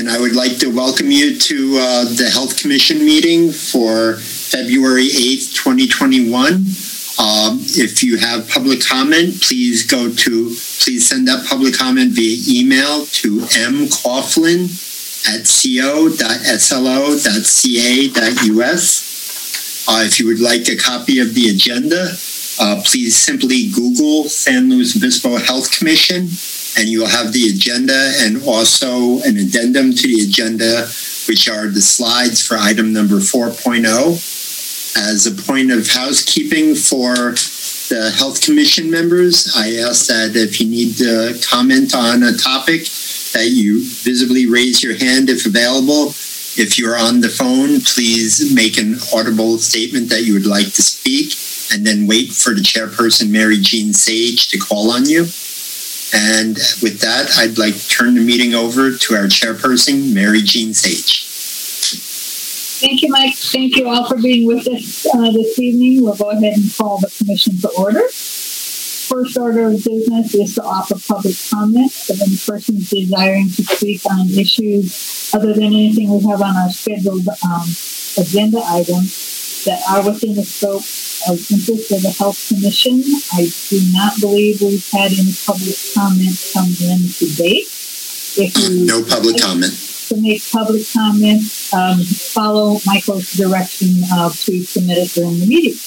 And I would like to welcome you to the Health Commission meeting for February 8th, 2021. If you have public comment, please send that public comment via email to mcoughlin@co.slo.ca.us. If you would like a copy of the agenda, please simply Google San Luis Obispo Health Commission, and you'll have the agenda and also an addendum to the agenda, which are the slides for item number 4.0. As a point of housekeeping for the Health Commission members, I ask that if you need to comment on a topic, that you visibly raise your hand if available. If you're on the phone, please make an audible statement that you would like to speak, and then wait for the chairperson, Mary Jean Sage, to call on you. And with that, I'd like to turn the meeting over to our chairperson, Mary Jean Sage. Thank you, Mike. Thank you all for being with us this evening. We'll go ahead and call the commission to order. First order of business is to offer public comment of any persons desiring to speak on issues other than anything we have on our scheduled agenda items that are within the scope of interest of the Health Commission. I do not believe we've had any public comment come in to date. No public comment. To make public comment, follow Michael's direction to submit it during the meeting.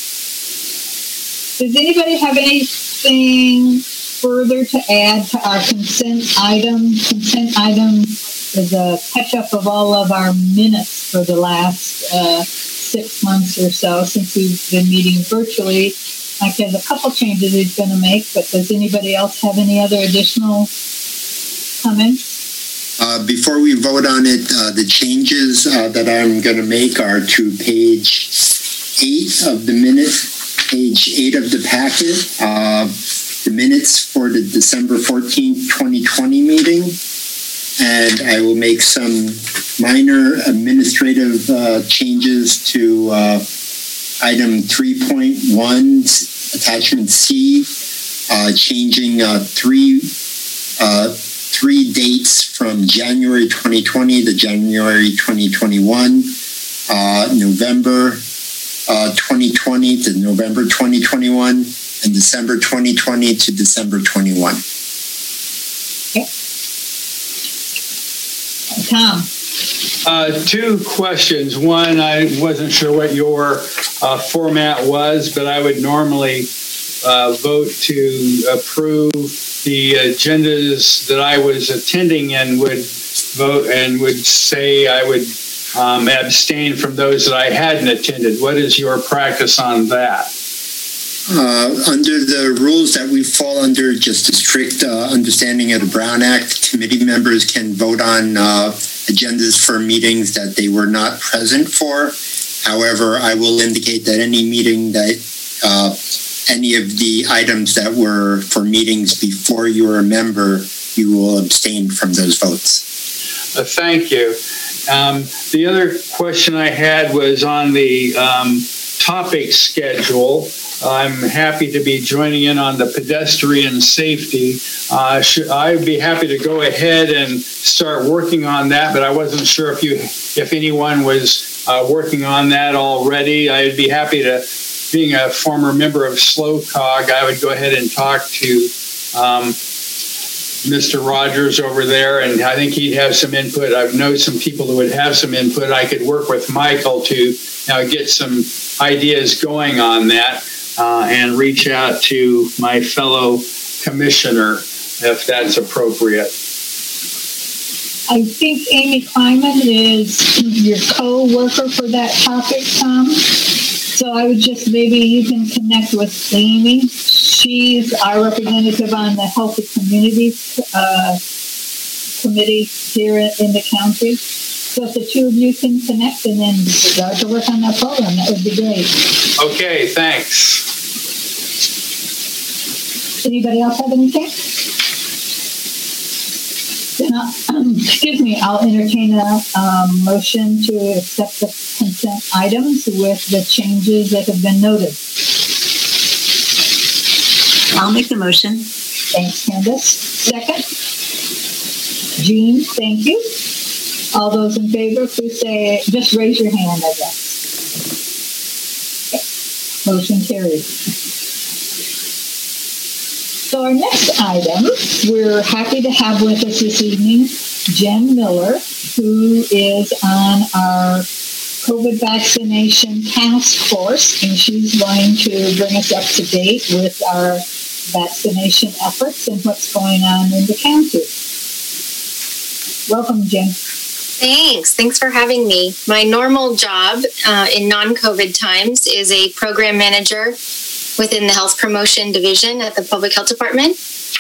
Does anybody have anything further to add to our consent item? Consent item is a catch-up of all of our minutes for the last 6 months or so since we've been meeting virtually. Mike has a couple changes he's going to make, but does anybody else have any other additional comments? Before we vote on it, the changes that I'm going to make are to page 8 of the minute, page 8 of the packet, the minutes for the December 14th, 2020 meeting. And I will make some minor administrative changes to item 3.1, attachment C, changing three dates from January 2020 to January 2021, November 2020 to November 2021, and December 2020 to December 21. Okay. Tom. 2 questions. One, I wasn't sure what your format was, but I would normally vote to approve the agendas that I was attending and would vote and would say I would abstain from those that I hadn't attended. What is your practice on that? Under the rules that we fall under, just a strict understanding of the Brown Act, committee members can vote on agendas for meetings that they were not present for. However, I will indicate that any meeting that any of the items that were for meetings before you were a member, you will abstain from those votes. Thank you. The other question I had was on the topic schedule. I'm happy to be joining in on the pedestrian safety. I would be happy to go ahead and start working on that, but I wasn't sure if anyone was working on that already. I'd be happy to. Being a former member of SLOCOG, I would go ahead and talk to Mr. Rogers over there, and I think he'd have some input. I know some people who would have some input. I could work with Michael to get some ideas going on that and reach out to my fellow commissioner if that's appropriate. I think Amy Kleiman is your co-worker for that topic, Tom. So I would just, maybe you can connect with Amy. She's our representative on the Healthy Communities Committee here in the county. So if the two of you can connect and then start to work on that program, that would be great. Okay, thanks. Anybody else have anything? Then I'll entertain a motion to accept the consent items with the changes that have been noted. I'll make the motion. Thanks, Candace. Second? Jean, thank you. All those in favor, please say, just raise your hand, I guess. Okay. Motion carried. So our next item, we're happy to have with us this evening Jen Miller, who is on our COVID vaccination task force, and she's going to bring us up to date with our vaccination efforts and what's going on in the county. Welcome, Jen. Thanks for having me. My normal job in non-COVID times is a program manager within the Health Promotion Division at the Public Health Department.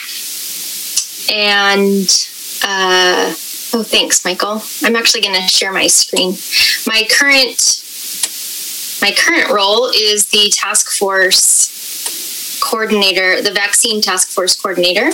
And, thanks, Michael. I'm actually going to share my screen. My current role is the task force coordinator, the vaccine task force coordinator.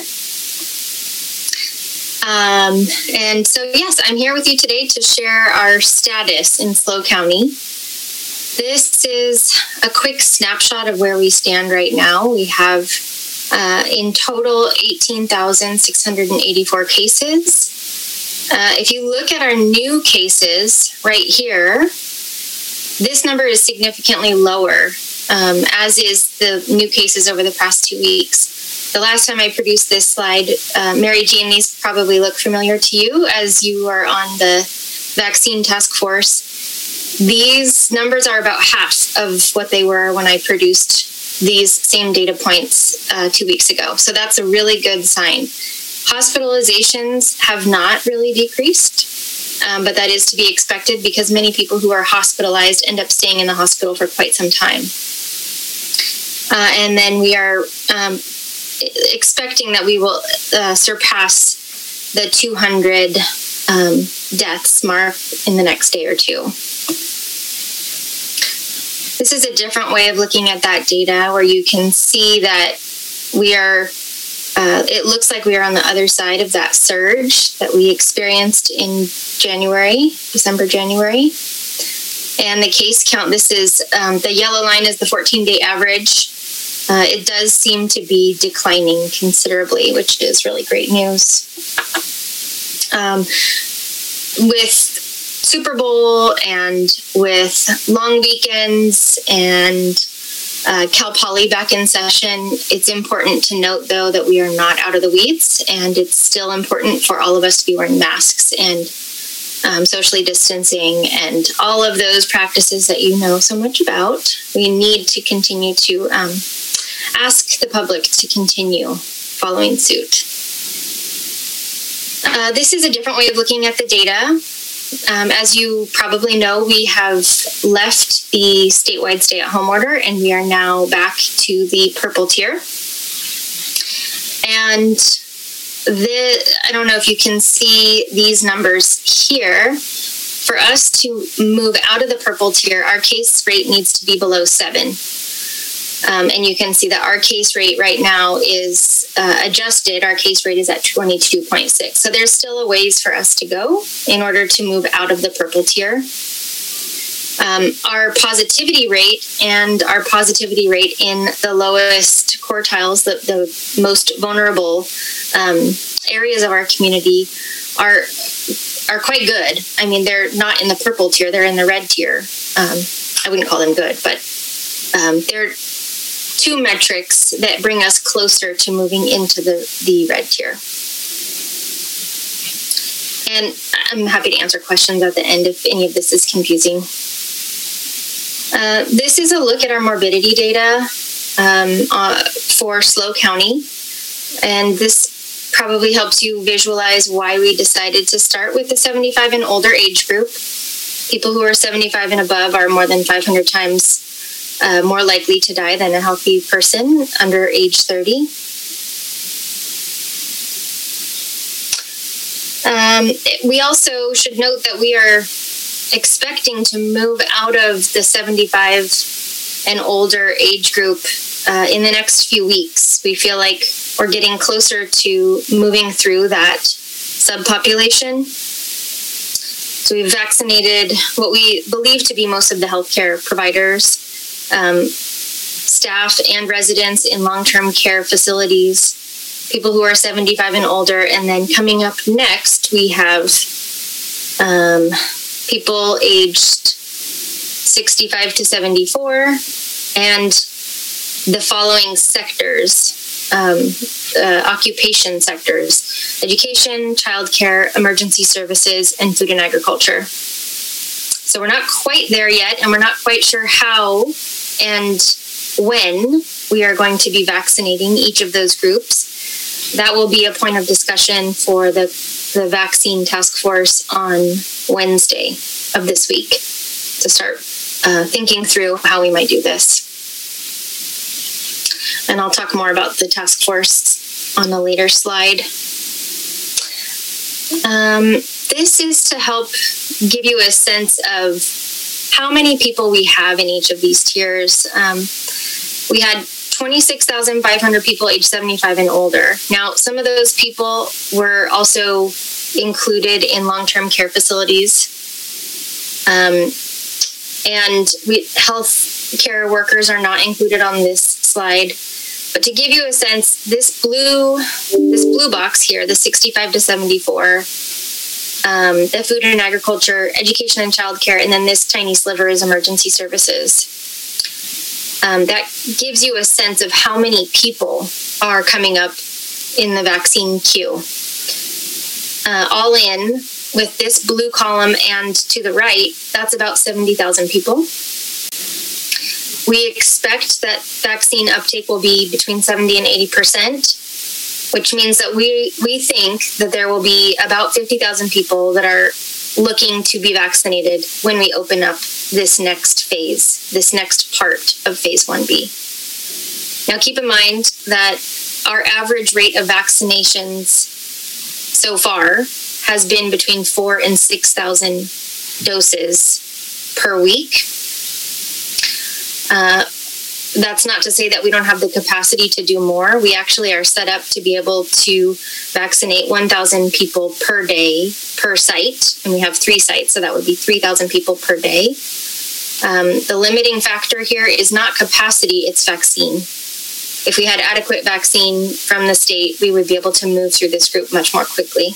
And so, yes, I'm here with you today to share our status in SLO County. This is a quick snapshot of where we stand right now. We have in total 18,684 cases. If you look at our new cases right here, this number is significantly lower, as is the new cases over the past 2 weeks. The last time I produced this slide, Mary Jean, these probably look familiar to you as you are on the vaccine task force. These numbers are about half of what they were when I produced these same data points 2 weeks ago. So that's a really good sign. Hospitalizations have not really decreased, but that is to be expected because many people who are hospitalized end up staying in the hospital for quite some time. And then we are expecting that we will surpass the 200 deaths mark in the next day or two. This is a different way of looking at that data where you can see that we are, it looks like we are on the other side of that surge that we experienced in December, January. And the case count, this is, the yellow line is the 14-day average. It does seem to be declining considerably, which is really great news. With Super Bowl and with long weekends and Cal Poly back in session, it's important to note, though, that we are not out of the weeds, and it's still important for all of us to be wearing masks and socially distancing and all of those practices that you know so much about. We need to continue to ask the public to continue following suit. This is a different way of looking at the data. As you probably know, we have left the statewide stay-at-home order, and we are now back to the purple tier. And I don't know if you can see these numbers here. For us to move out of the purple tier, our case rate needs to be below 7. And you can see that our case rate right now is adjusted. Our case rate is at 22.6. So there's still a ways for us to go in order to move out of the purple tier. Our positivity rate and our positivity rate in the lowest quartiles, the most vulnerable areas of our community are quite good. I mean, they're not in the purple tier, they're in the red tier. I wouldn't call them good, but they're two metrics that bring us closer to moving into the red tier. And I'm happy to answer questions at the end if any of this is confusing. This is a look at our morbidity data for SLO County. And this probably helps you visualize why we decided to start with the 75 and older age group. People who are 75 and above are more than 500 times more likely to die than a healthy person under age 30. We also should note that we are expecting to move out of the 75 and older age group in the next few weeks. We feel like we're getting closer to moving through that subpopulation. So we've vaccinated what we believe to be most of the healthcare providers, staff and residents in long-term care facilities, people who are 75 and older. And then coming up next, we have people aged 65 to 74, and the following sectors, occupation sectors: education, childcare, emergency services, and food and agriculture. So we're not quite there yet, and we're not quite sure how and when we are going to be vaccinating each of those groups. That will be a point of discussion for the vaccine task force on Wednesday of this week to start thinking through how we might do this. And I'll talk more about the task force on a later slide. This is to help give you a sense of how many people we have in each of these tiers. We had 26,500 people aged 75 and older. Now, some of those people were also included in long-term care facilities. And health care workers are not included on this slide. But to give you a sense, this blue box here, the 65 to 74, the food and agriculture, education and childcare, and then this tiny sliver is emergency services. That gives you a sense of how many people are coming up in the vaccine queue. All in, with this blue column and to the right, that's about 70,000 people. We expect that vaccine uptake will be between 70 and 80%, which means that we think that there will be about 50,000 people that are looking to be vaccinated when we open up this next phase, this next part of phase 1B. Now, keep in mind that our average rate of vaccinations so far has been between 4,000 and 6,000 doses per week. That's not to say that we don't have the capacity to do more. We actually are set up to be able to vaccinate 1,000 people per day per site, and we have 3 sites, so that would be 3,000 people per day. The limiting factor here is not capacity, it's vaccine. If we had adequate vaccine from the state, we would be able to move through this group much more quickly.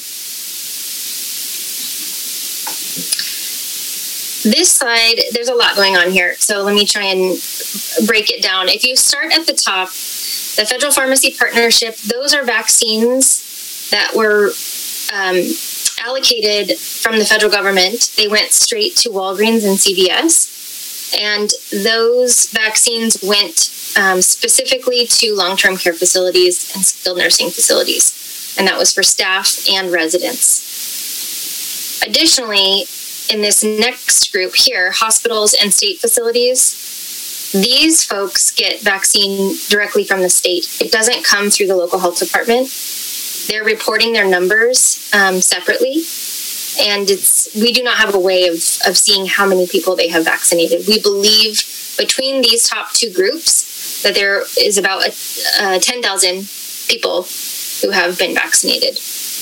This slide, there's a lot going on here, so let me try and break it down. If you start at the top, the Federal Pharmacy Partnership, those are vaccines that were allocated from the federal government. They went straight to Walgreens and CVS, and those vaccines went specifically to long-term care facilities and skilled nursing facilities, and that was for staff and residents. Additionally, in this next group here, hospitals and state facilities, these folks get vaccine directly from the state. It doesn't come through the local health department. They're reporting their numbers separately, and we do not have a way of seeing how many people they have vaccinated. We believe between these top 2 groups that there is about 10,000 people who have been vaccinated.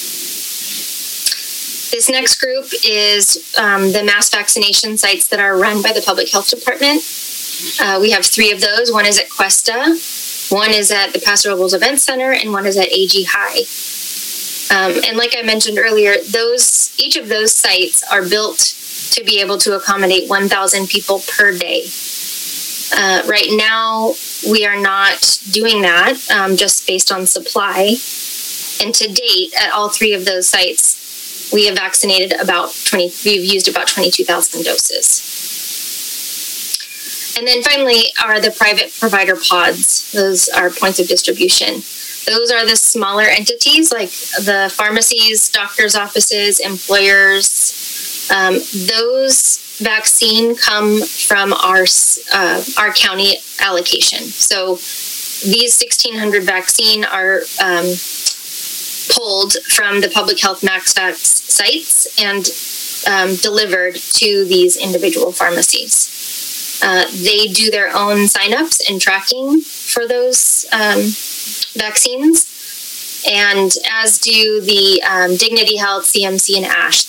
This next group is the mass vaccination sites that are run by the Public Health Department. We have 3 of those. One is at Cuesta, one is at the Paso Robles Event Center, and one is at AG High. And like I mentioned earlier, each of those sites are built to be able to accommodate 1,000 people per day. Right now, we are not doing that just based on supply. And to date, at all 3 of those sites, we have vaccinated we've used about 22,000 doses. And then finally are the private provider pods. Those are points of distribution. Those are the smaller entities like the pharmacies, doctors' offices, employers. Those vaccine come from our county allocation. So these 1,600 vaccine are pulled from the public health MaxVax sites and delivered to these individual pharmacies. They do their own signups and tracking for those vaccines, and as do the Dignity Health, CMC, and ASH.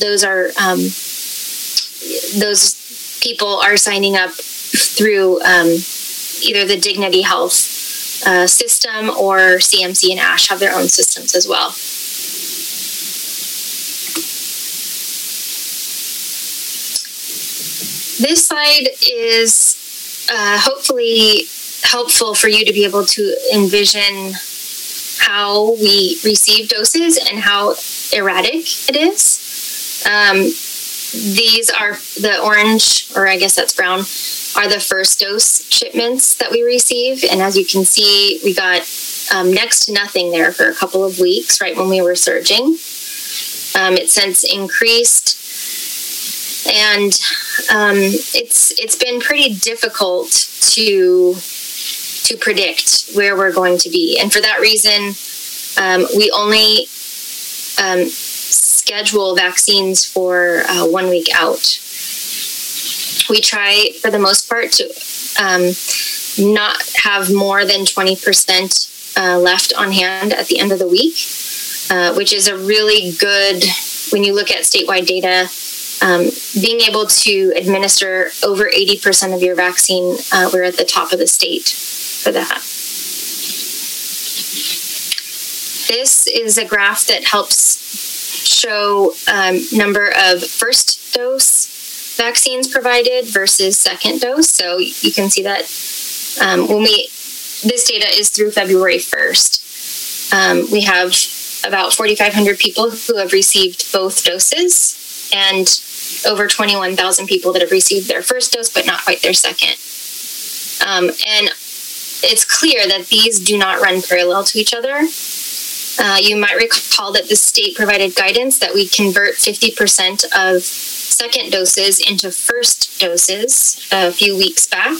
Those people are signing up through either the Dignity Health system, or CMC and ASH have their own systems as well. This slide is hopefully helpful for you to be able to envision how we receive doses and how erratic it is. These are the orange, or I guess that's brown, are the first dose shipments that we receive. And as you can see, we got next to nothing there for a couple of weeks, right when we were surging. It's since increased, and it's been pretty difficult to predict where we're going to be. And for that reason, we only schedule vaccines for 1 week out. We try, for the most part, to not have more than 20% left on hand at the end of the week, which is a really good, when you look at statewide data, being able to administer over 80% of your vaccine, we're at the top of the state for that. This is a graph that helps show number of first dose vaccines provided versus second dose. So you can see that this data is through February 1st. We have about 4,500 people who have received both doses, and over 21,000 people that have received their first dose but not quite their second. And it's clear that these do not run parallel to each other. You might recall that the state provided guidance that we convert 50% of second doses into first doses a few weeks back.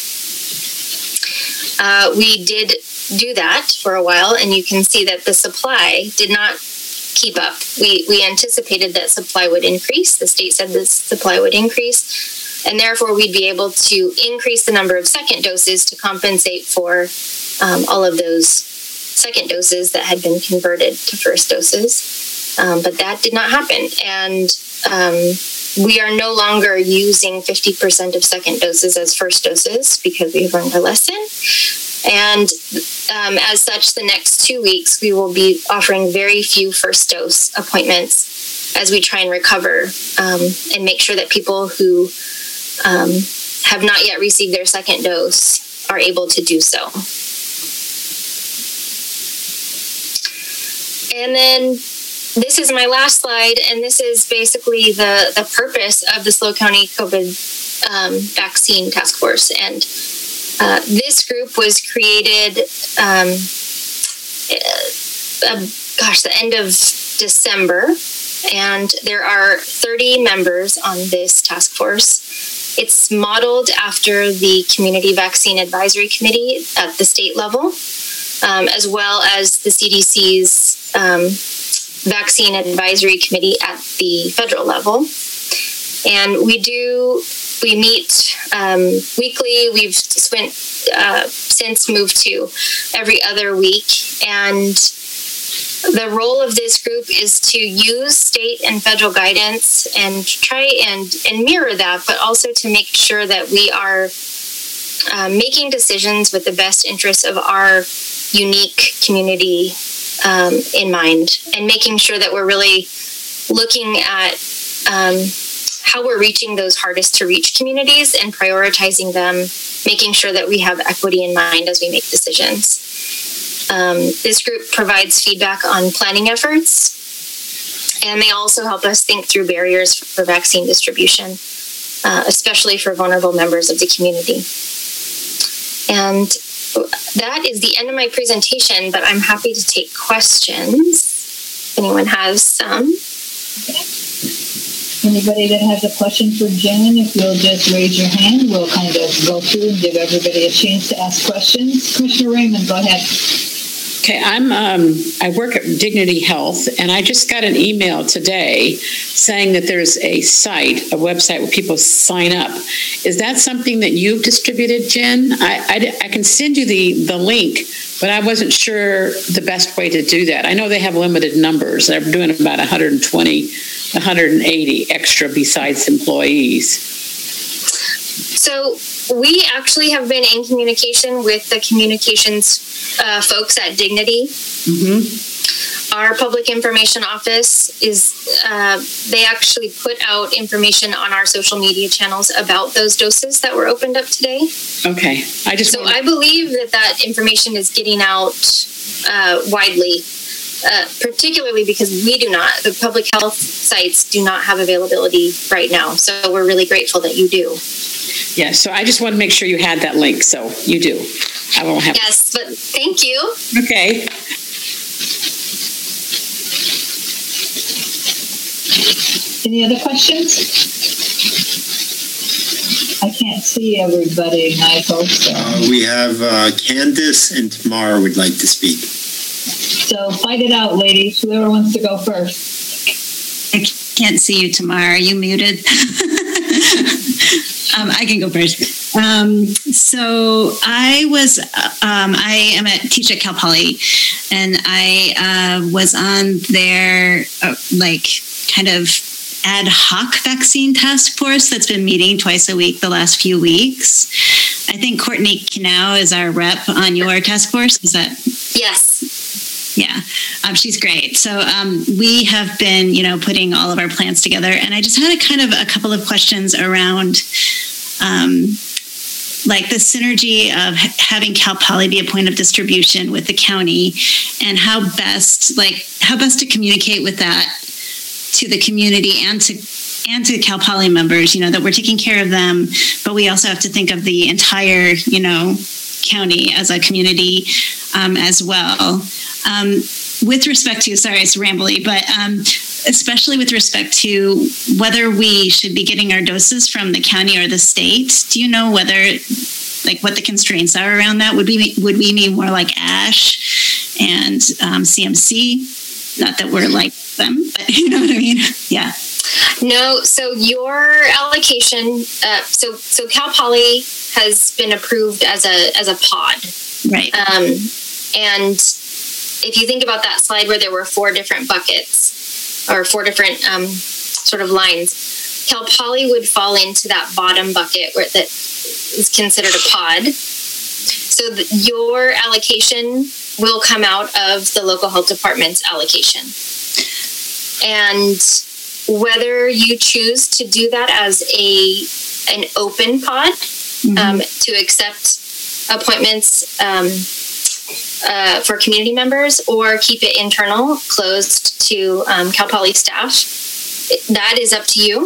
We did do that for a while, and you can see that the supply did not keep up. We anticipated that supply would increase. The state said the supply would increase, and therefore we'd be able to increase the number of second doses to compensate for all of those second doses that had been converted to first doses. But that did not happen. And we are no longer using 50% of second doses as first doses because we have learned our lesson. And as such, the next 2 weeks, we will be offering very few first dose appointments as we try and recover and make sure that people who have not yet received their second dose are able to do so. And then this is my last slide, and this is basically the purpose of the SLO County COVID vaccine task force. And this group was created, the end of December, and there are 30 members on this task force. It's modeled after the Community Vaccine Advisory Committee at the state level, as well as the CDC's Vaccine Advisory Committee at the federal level. And we meet weekly. We've since moved to every other week. And the role of this group is to use state and federal guidance and try and mirror that, but also to make sure that we are making decisions with the best interests of our unique community in mind, and making sure that we're really looking at how we're reaching those hardest to reach communities and prioritizing them, making sure that we have equity in mind as we make decisions. This group provides feedback on planning efforts, and they also help us think through barriers for vaccine distribution, especially for vulnerable members of the community. And that is the end of my presentation, but I'm happy to take questions if anyone has some. Okay. Anybody that has a question for Jen, if you'll just raise your hand, we'll kind of go through and give everybody a chance to ask questions. Commissioner Raymond, go ahead. Okay, I work at Dignity Health, and I just got an email today saying that there's a website where people sign up. Is that something that you've distributed, Jen? I can send you the link, but I wasn't sure the best way to do that. I know they have limited numbers. They're doing about 120, 180 extra besides employees. So we actually have been in communication with the communications folks at Dignity. Mm-hmm. our public information office they actually put out information on our social media channels about those doses that were opened up today. Okay. I believe that information is getting out widely, particularly because the public health sites do not have availability right now. So we're really grateful that you do. Yeah, so I just want to make sure you had that link. So you do. I won't have. Yes, but thank you. Okay. Any other questions? I can't see everybody, Michael. So, we have Candace and Tamara would like to speak. so fight it out, ladies. Whoever wants to go first. I can't see you, Tamara. Are you muted? I can go first. So I am a teacher at Cal Poly, and I was on their kind of ad hoc vaccine task force that's been meeting twice a week the last few weeks. I think Courtney Knau is our rep on your task force. Is that? Yes. Yeah, she's great. So we have been, putting all of our plans together, and I just had a couple of questions around the synergy of having Cal Poly be a point of distribution with the county, and how best to communicate with that to the community and to Cal Poly members, that we're taking care of them, but we also have to think of the entire, county as a community as well. With respect to, sorry, it's rambly, but especially with respect to whether we should be getting our doses from the county or the state, do you know whether, what the constraints are around that? Would we need more like ASH and CMC? Not that we're like them, but you know what I mean? Yeah. No, so your allocation, so Cal Poly has been approved as a pod. Right. And if you think about that slide where there were 4 different buckets or 4 different sort of lines, Cal Poly would fall into that bottom bucket where that is considered a pod. So your allocation will come out of the local health department's allocation. And whether you choose to do that as an open pod, to accept appointments for community members, or keep it internal, closed to Cal Poly staff, that is up to you.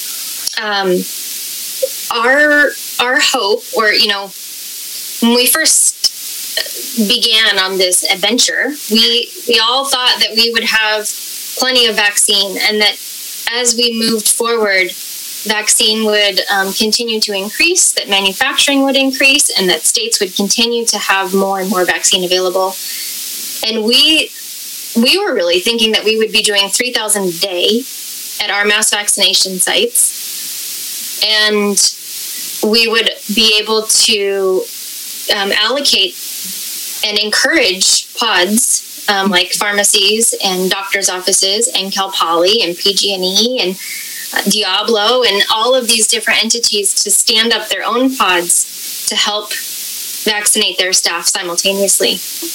Our hope, or when we first began on this adventure, we all thought that we would have plenty of vaccine, and that as we moved forward, vaccine would continue to increase, that manufacturing would increase, and that states would continue to have more and more vaccine available. And we were really thinking that we would be doing 3,000 a day at our mass vaccination sites, and we would be able to allocate and encourage pods like pharmacies and doctors' offices and Cal Poly and PG&E and Diablo and all of these different entities to stand up their own pods to help vaccinate their staff simultaneously.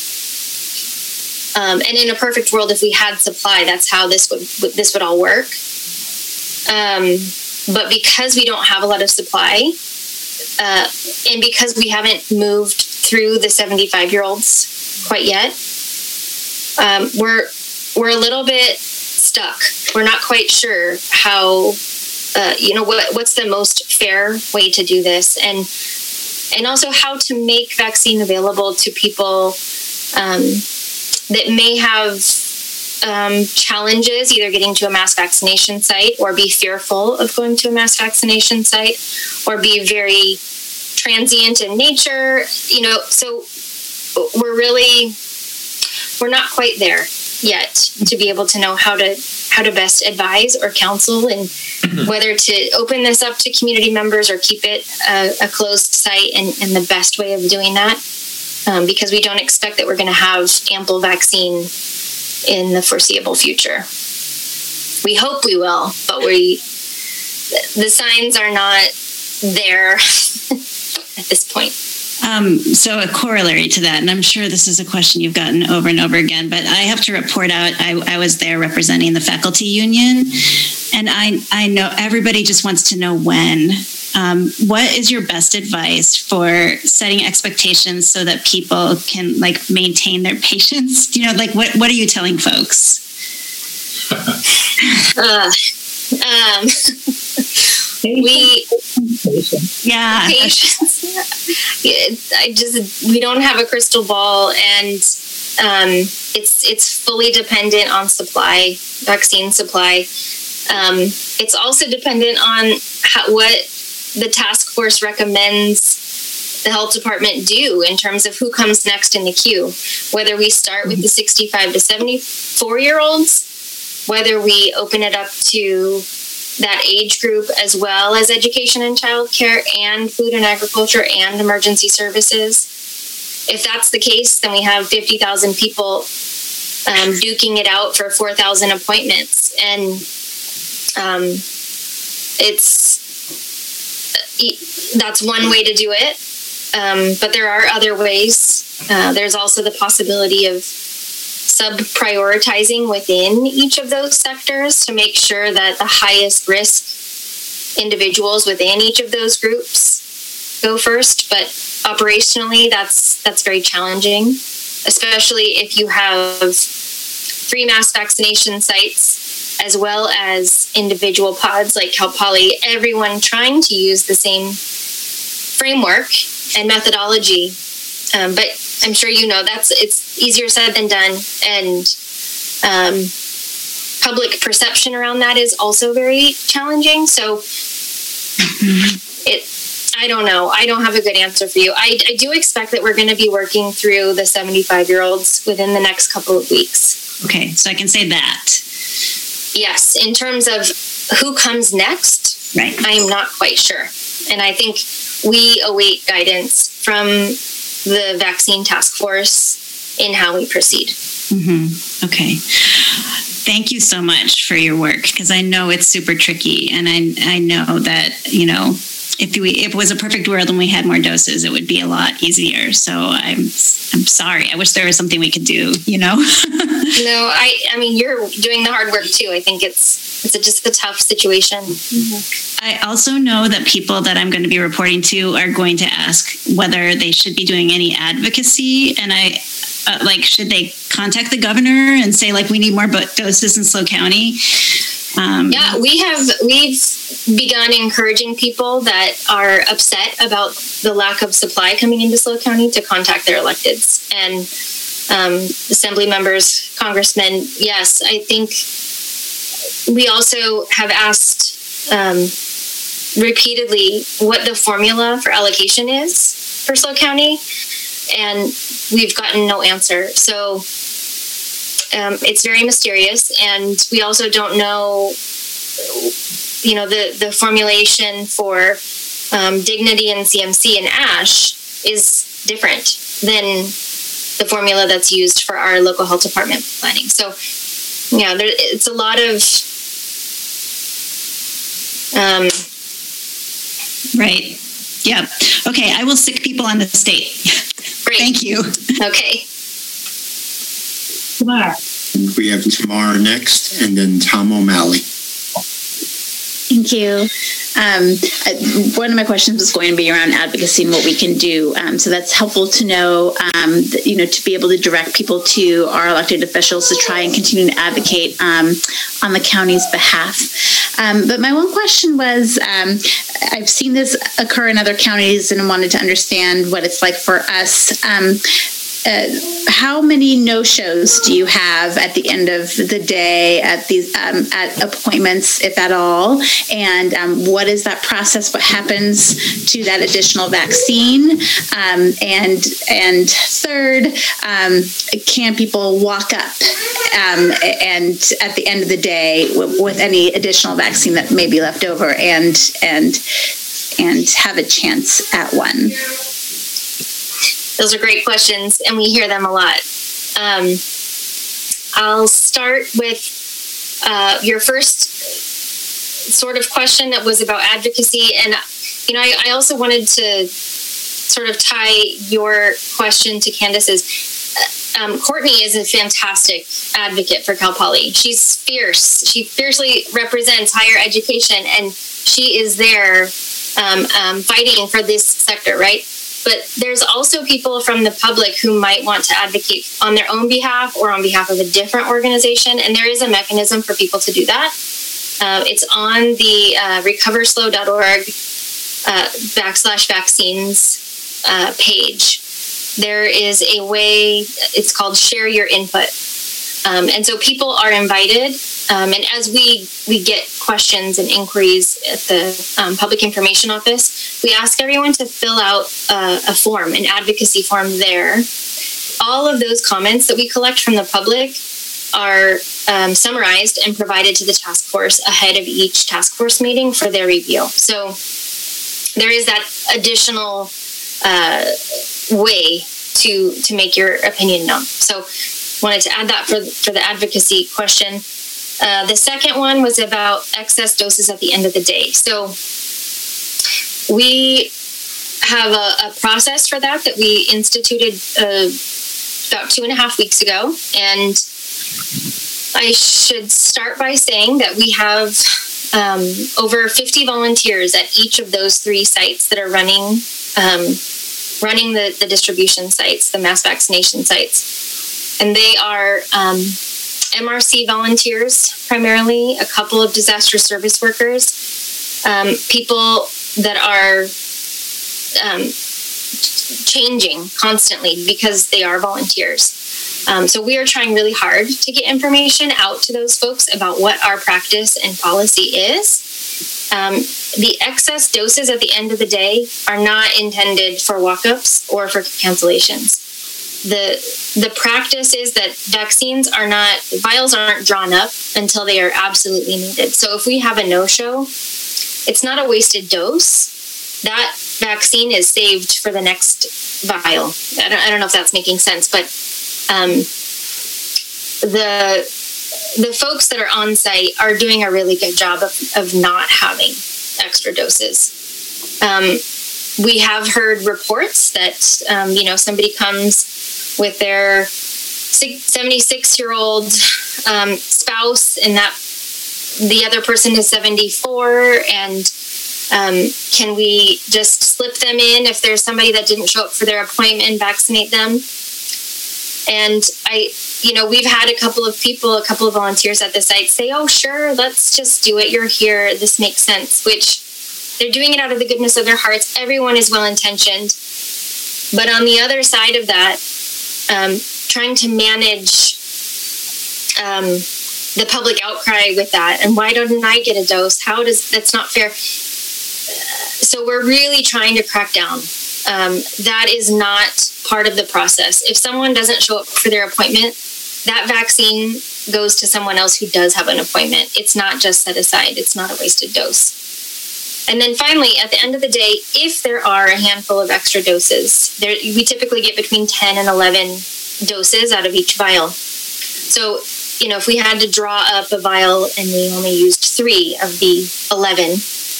And in a perfect world, if we had supply, that's how this would all work. But because we don't have a lot of supply, and because we haven't moved through the 75-year-olds quite yet, we're a little bit stuck. We're not quite sure how, what's the most fair way to do this, and also how to make vaccine available to people that may have challenges either getting to a mass vaccination site, or be fearful of going to a mass vaccination site, or be very transient in nature. So we're not quite there yet to be able to know how to best advise or counsel, and whether to open this up to community members or keep it a closed site, and the best way of doing that, because we don't expect that we're going to have ample vaccine in the foreseeable future. We hope we will, but the signs are not there at this point. So a corollary to that, and I'm sure this is a question you've gotten over and over again, but I have to report out, I was there representing the faculty union, and I know everybody just wants to know when. What is your best advice for setting expectations so that people can like maintain their patience? You know, like what are you telling folks? Patience. We don't have a crystal ball, and it's fully dependent on vaccine supply. It's also dependent on what the task force recommends the health department do in terms of who comes next in the queue, whether we start with the 65 to 74-year-olds, whether we open it up to that age group as well as education and childcare and food and agriculture and emergency services. If that's the case, then we have 50,000 people duking it out for 4,000 appointments. And that's one way to do it. But there are other ways. There's also the possibility of sub-prioritizing within each of those sectors to make sure that the highest risk individuals within each of those groups go first. But operationally, that's very challenging, especially if you have free mass vaccination sites as well as individual pods like Cal Poly, everyone trying to use the same framework and methodology. But I'm sure you know it's easier said than done, and public perception around that is also very challenging. So I don't know. I don't have a good answer for you. I do expect that we're going to be working through the 75-year-olds within the next couple of weeks. Okay, so I can say that. Yes, in terms of who comes next, right. I'm not quite sure. And I think we await guidance from the vaccine task force in how we proceed. Mm-hmm. Okay. Thank you so much for your work, because I know it's super tricky, and I know that, you know, if it was a perfect world and we had more doses, it would be a lot easier. So I'm sorry. I wish there was something we could do, you know? No, I mean, you're doing the hard work too. I think it's just a tough situation. Mm-hmm. I also know that people that I'm going to be reporting to are going to ask whether they should be doing any advocacy. And should they contact the governor and say, like, we need more doses in SLO County? Yeah, we've begun encouraging people that are upset about the lack of supply coming into SLO County to contact their electeds. And assembly members, congressmen, yes, I think we also have asked repeatedly what the formula for allocation is for SLO County, and we've gotten no answer. So it's very mysterious, and we also don't know, you know, the formulation for Dignity and CMC and ASH is different than the formula that's used for our local health department planning. So, yeah, it's a lot of right. Yeah. Okay. I will sick people on the state. Great. Thank you. Okay. Tamara. We have Tamara next, and then Tom O'Malley. Thank you. One of my questions was going to be around advocacy and what we can do. So that's helpful to know, to be able to direct people to our elected officials to try and continue to advocate on the county's behalf. But my one question was, I've seen this occur in other counties and wanted to understand what it's like for us. How many no-shows do you have at the end of the day at these at appointments, if at all? And what is that process? What happens to that additional vaccine? And third, can people walk up and at the end of the day with any additional vaccine that may be left over and have a chance at one? Those are great questions, and we hear them a lot. I'll start with your first sort of question that was about advocacy. And, I also wanted to sort of tie your question to Candace's, Courtney is a fantastic advocate for Cal Poly. She's fierce. She fiercely represents higher education, and she is there fighting for this sector, right? But there's also people from the public who might want to advocate on their own behalf or on behalf of a different organization, and there is a mechanism for people to do that. It's on the recoverslow.org /vaccines page. There is a way, it's called Share Your Input. And so people are invited. And as we get questions and inquiries at the Public Information Office, we ask everyone to fill out a form, an advocacy form there. All of those comments that we collect from the public are summarized and provided to the task force ahead of each task force meeting for their review. So there is that additional way to make your opinion known. So wanted to add that for the advocacy question. The second one was about excess doses at the end of the day. So we have a process for that we instituted about 2.5 weeks ago. And I should start by saying that we have over 50 volunteers at each of those 3 sites that are running the distribution sites, the mass vaccination sites. And they are MRC volunteers, primarily, a couple of disaster service workers, people that are changing constantly because they are volunteers. So we are trying really hard to get information out to those folks about what our practice and policy is. The excess doses at the end of the day are not intended for walk-ups or for cancellations. The practice is that vials aren't drawn up until they are absolutely needed. So if we have a no-show, it's not a wasted dose. That vaccine is saved for the next vial. I don't know if that's making sense, but the folks that are on site are doing a really good job of not having extra doses. We have heard reports that, somebody comes with their 76-year-old spouse, and that the other person is 74, and can we just slip them in if there's somebody that didn't show up for their appointment, vaccinate them? And we've had a couple of volunteers at the site say, oh, sure, let's just do it. You're here. This makes sense, which they're doing it out of the goodness of their hearts. Everyone is well-intentioned. But on the other side of that, trying to manage the public outcry with that, and why don't I get a dose? That's not fair. So we're really trying to crack down. That is not part of the process. If someone doesn't show up for their appointment, that vaccine goes to someone else who does have an appointment. It's not just set aside. It's not a wasted dose. And then finally, at the end of the day, if there are a handful of extra doses, we typically get between 10 and 11 doses out of each vial. So, if we had to draw up a vial and we only used 3 of the 11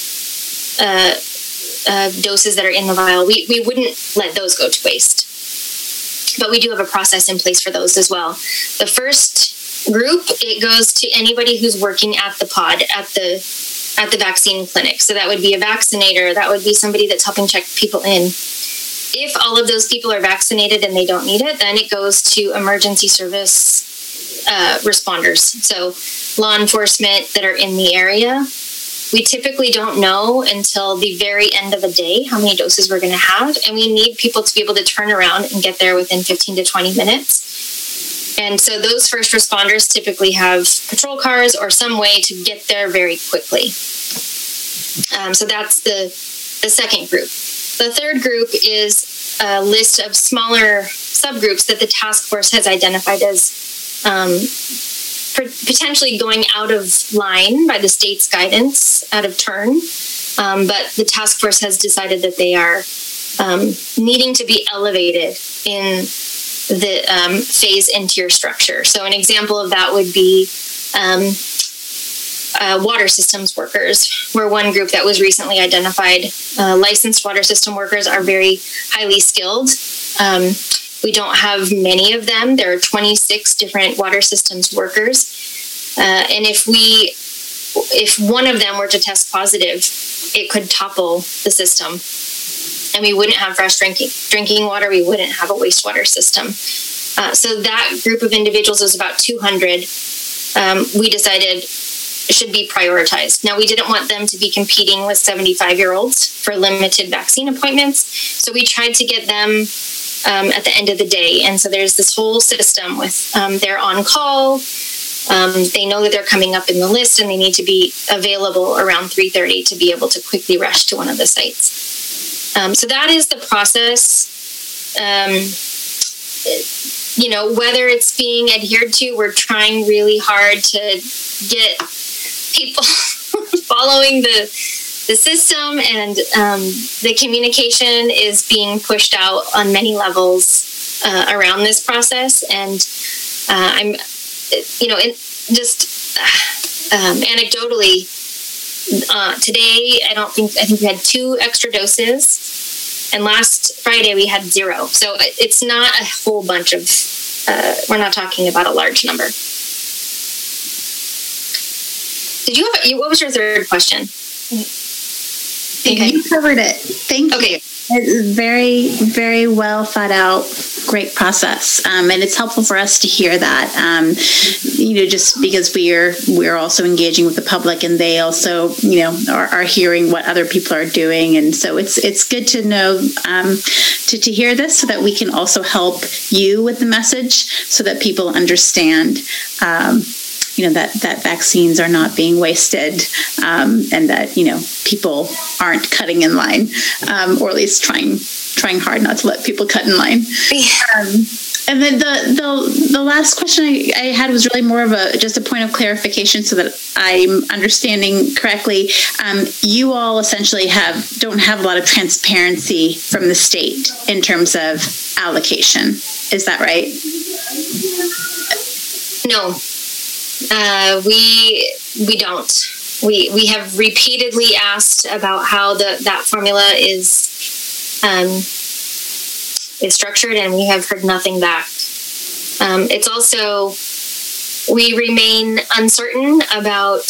doses that are in the vial, we wouldn't let those go to waste. But we do have a process in place for those as well. The first group, it goes to anybody who's working at the pod, at the vaccine clinic. So that would be a vaccinator. That would be somebody that's helping check people in. If all of those people are vaccinated and they don't need it, then it goes to emergency service responders. So law enforcement that are in the area. We typically don't know until the very end of the day how many doses we're going to have. And we need people to be able to turn around and get there within 15 to 20 minutes. And so those first responders typically have patrol cars or some way to get there very quickly. So that's the second group. The third group is a list of smaller subgroups that the task force has identified as potentially going out of line by the state's guidance, out of turn. But the task force has decided that they are needing to be elevated in the phase and tier structure. So an example of that would be water systems workers were one group that was recently identified. Licensed water system workers are very highly skilled. We don't have many of them. There are 26 different water systems workers. And if one of them were to test positive, it could topple the system. And we wouldn't have fresh drinking water. We wouldn't have a wastewater system. So that group of individuals is about 200. We decided should be prioritized. Now, we didn't want them to be competing with 75-year-olds for limited vaccine appointments. So we tried to get them at the end of the day. And so there's this whole system with they're on call. They know that they're coming up in the list and they need to be available around 3:30 to be able to quickly rush to one of the sites. So that is the process. Whether it's being adhered to, we're trying really hard to get people following the system, and the communication is being pushed out on many levels around this process. And I'm, anecdotally, today I think we had 2 extra doses, and last Friday we had 0. So it's not a whole bunch of. We're not talking about a large number. Did you have? What was your third question? Okay. You covered it. Thank you. It's very, very well thought out. Great process, and it's helpful for us to hear that. Just because we're also engaging with the public, and they also, are hearing what other people are doing, and so it's good to know to hear this, so that we can also help you with the message, so that people understand. That vaccines are not being wasted, and that, people aren't cutting in line, or at least trying hard not to let people cut in line. And then the last question I had was really more of just a point of clarification, so that I'm understanding correctly. You all essentially don't have a lot of transparency from the state in terms of allocation. Is that right? No. We don't. We have repeatedly asked about how that formula is structured, and we have heard nothing back. It's also, we remain uncertain about.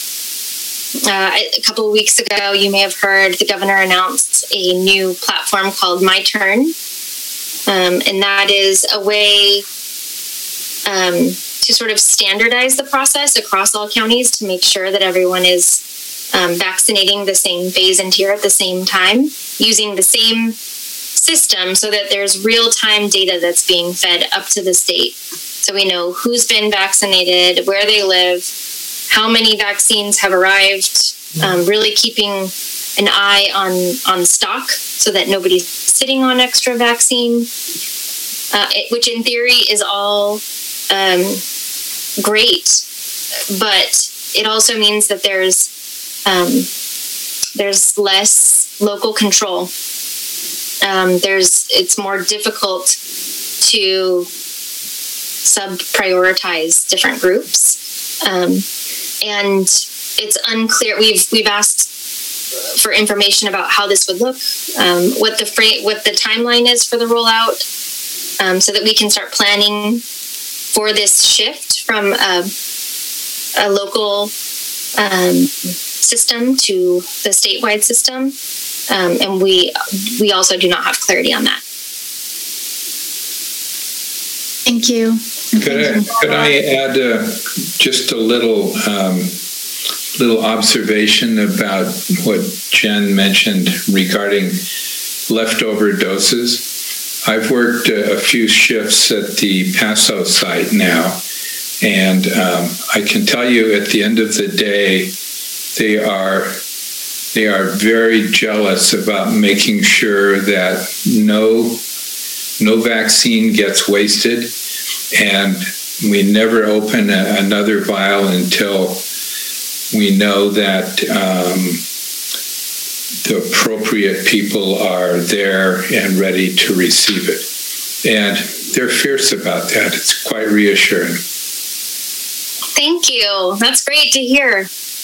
A couple of weeks ago, you may have heard the governor announce a new platform called My Turn, and that is a way. To sort of standardize the process across all counties to make sure that everyone is vaccinating the same phase and tier at the same time, using the same system, so that there's real-time data that's being fed up to the state. So we know who's been vaccinated, where they live, how many vaccines have arrived, really keeping an eye on stock, so that nobody's sitting on extra vaccine, which in theory is all great, but it also means that there's less local control. It's more difficult to sub-prioritize different groups, and it's unclear. We've asked for information about how this would look, what the timeline is for the rollout, so that we can start planning for this shift from a local system to the statewide system, and we also do not have clarity on that. Thank you. Could I add just a little observation about what Jen mentioned regarding leftover doses? I've worked a few shifts at the Paso site now, and I can tell you at the end of the day, they are very jealous about making sure that no vaccine gets wasted, and we never open another vial until we know that the appropriate people are there and ready to receive it. And they're fierce about that. It's quite reassuring. Thank you. That's great to hear.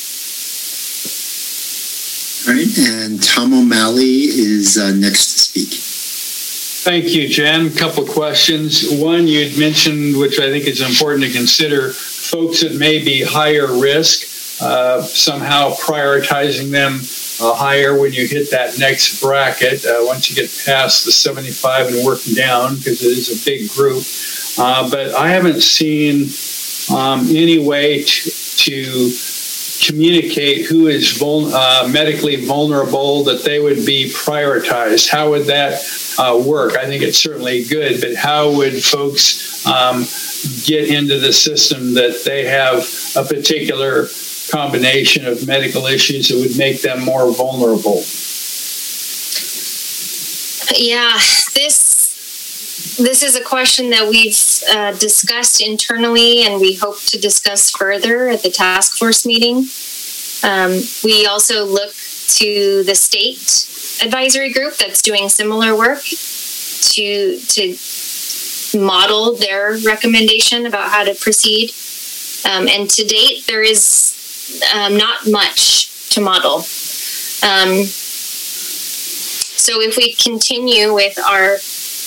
All right, and Tom O'Malley is next to speak. Thank you, Jen. A couple of questions. One, you'd mentioned, which I think is important to consider, folks that may be higher risk, somehow prioritizing them higher when you hit that next bracket, once you get past the 75 and working down, because it is a big group. But I haven't seen any way to communicate who is medically vulnerable, that they would be prioritized. How would that work? I think it's certainly good, but how would folks get into the system that they have a particular combination of medical issues that would make them more vulnerable? Yeah, this is a question that we've discussed internally, and we hope to discuss further at the task force meeting. We also look to the state advisory group that's doing similar work to model their recommendation about how to proceed. And to date, there is not much to model. So if we continue with our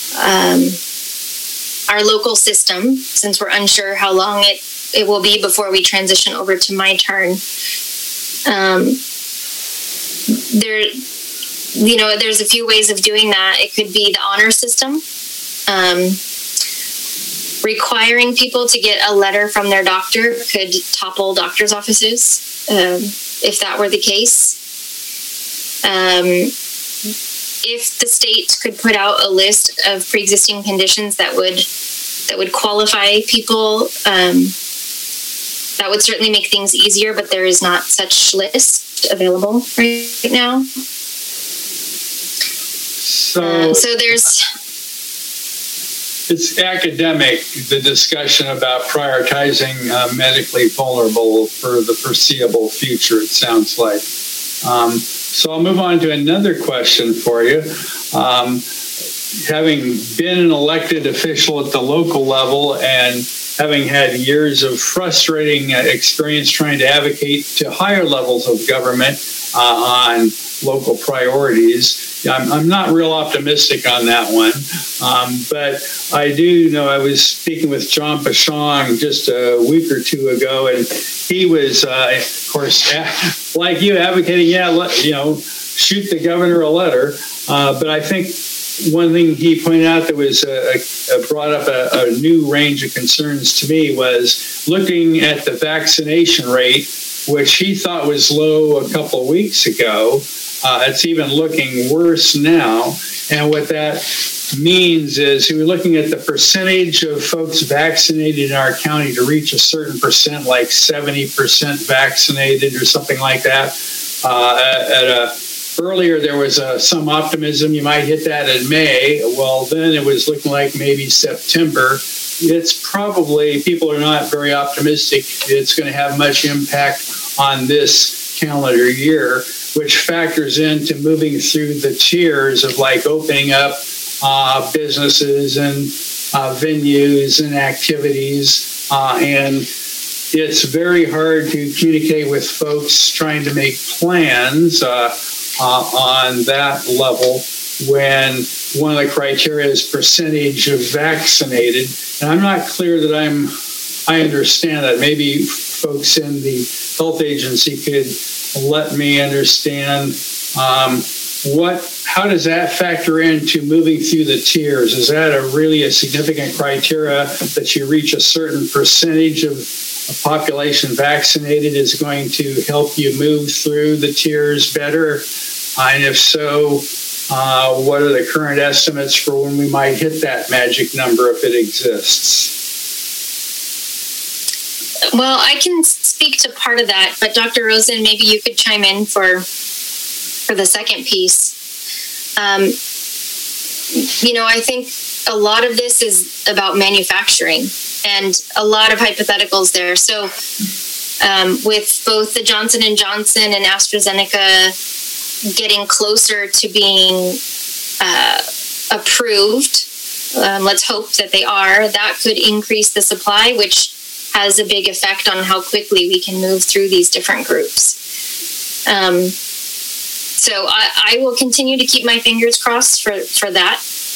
local system, since we're unsure how long it will be before we transition over to my turn, there's a few ways of doing that. It could be the honor system, requiring people to get a letter from their doctor could topple doctors' offices, if that were the case. If the state could put out a list of pre-existing conditions that would qualify people, that would certainly make things easier, but there is not such list available right now. So there's... It's academic, the discussion about prioritizing medically vulnerable for the foreseeable future, it sounds like. So I'll move on to another question for you. Having been an elected official at the local level and having had years of frustrating experience trying to advocate to higher levels of government on local priorities, I'm not real optimistic on that one. But I do know I was speaking with John Pashong just a week or two ago, and he was, of course, like you, advocating, shoot the governor a letter. But I think one thing he pointed out that was brought up a new range of concerns to me was looking at the vaccination rate, which he thought was low a couple of weeks ago. It's even looking worse now. And what that means is we're looking at the percentage of folks vaccinated in our county to reach a certain percent, like 70% vaccinated or something like that. Earlier, there was some optimism you might hit that in May. Well, then it was looking like maybe September. It's probably, people are not very optimistic it's going to have much impact on this calendar year, which factors into moving through the tiers of like opening up businesses and venues and activities. And it's very hard to communicate with folks trying to make plans on that level when one of the criteria is percentage of vaccinated. And I'm not clear that I understand that. Maybe folks in the health agency could let me understand how does that factor into moving through the tiers? Is that really a significant criteria that you reach a certain percentage of a population vaccinated is going to help you move through the tiers better? And if so, what are the current estimates for when we might hit that magic number if it exists? Well, I can speak to part of that, but Dr. Rosen, maybe you could chime in for the second piece. I think a lot of this is about manufacturing and a lot of hypotheticals there. So with both the Johnson & Johnson and AstraZeneca getting closer to being approved, let's hope that they are, that could increase the supply, which has a big effect on how quickly we can move through these different groups. So I will continue to keep my fingers crossed for that.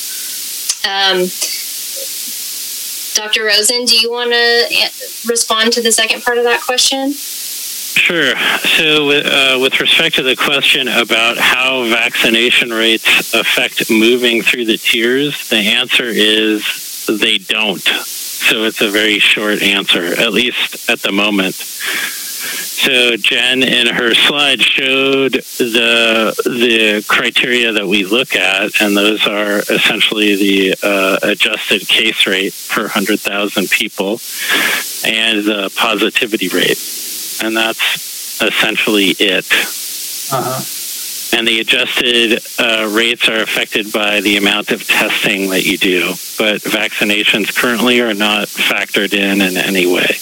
Dr. Rosen, do you want to respond to the second part of that question? Sure. So with respect to the question about how vaccination rates affect moving through the tiers, the answer is they don't. So it's a very short answer, at least at the moment. So Jen in her slide showed the criteria that we look at, and those are essentially the adjusted case rate per 100,000 people and the positivity rate. And that's essentially it. And the adjusted rates are affected by the amount of testing that you do, but vaccinations currently are not factored in any way.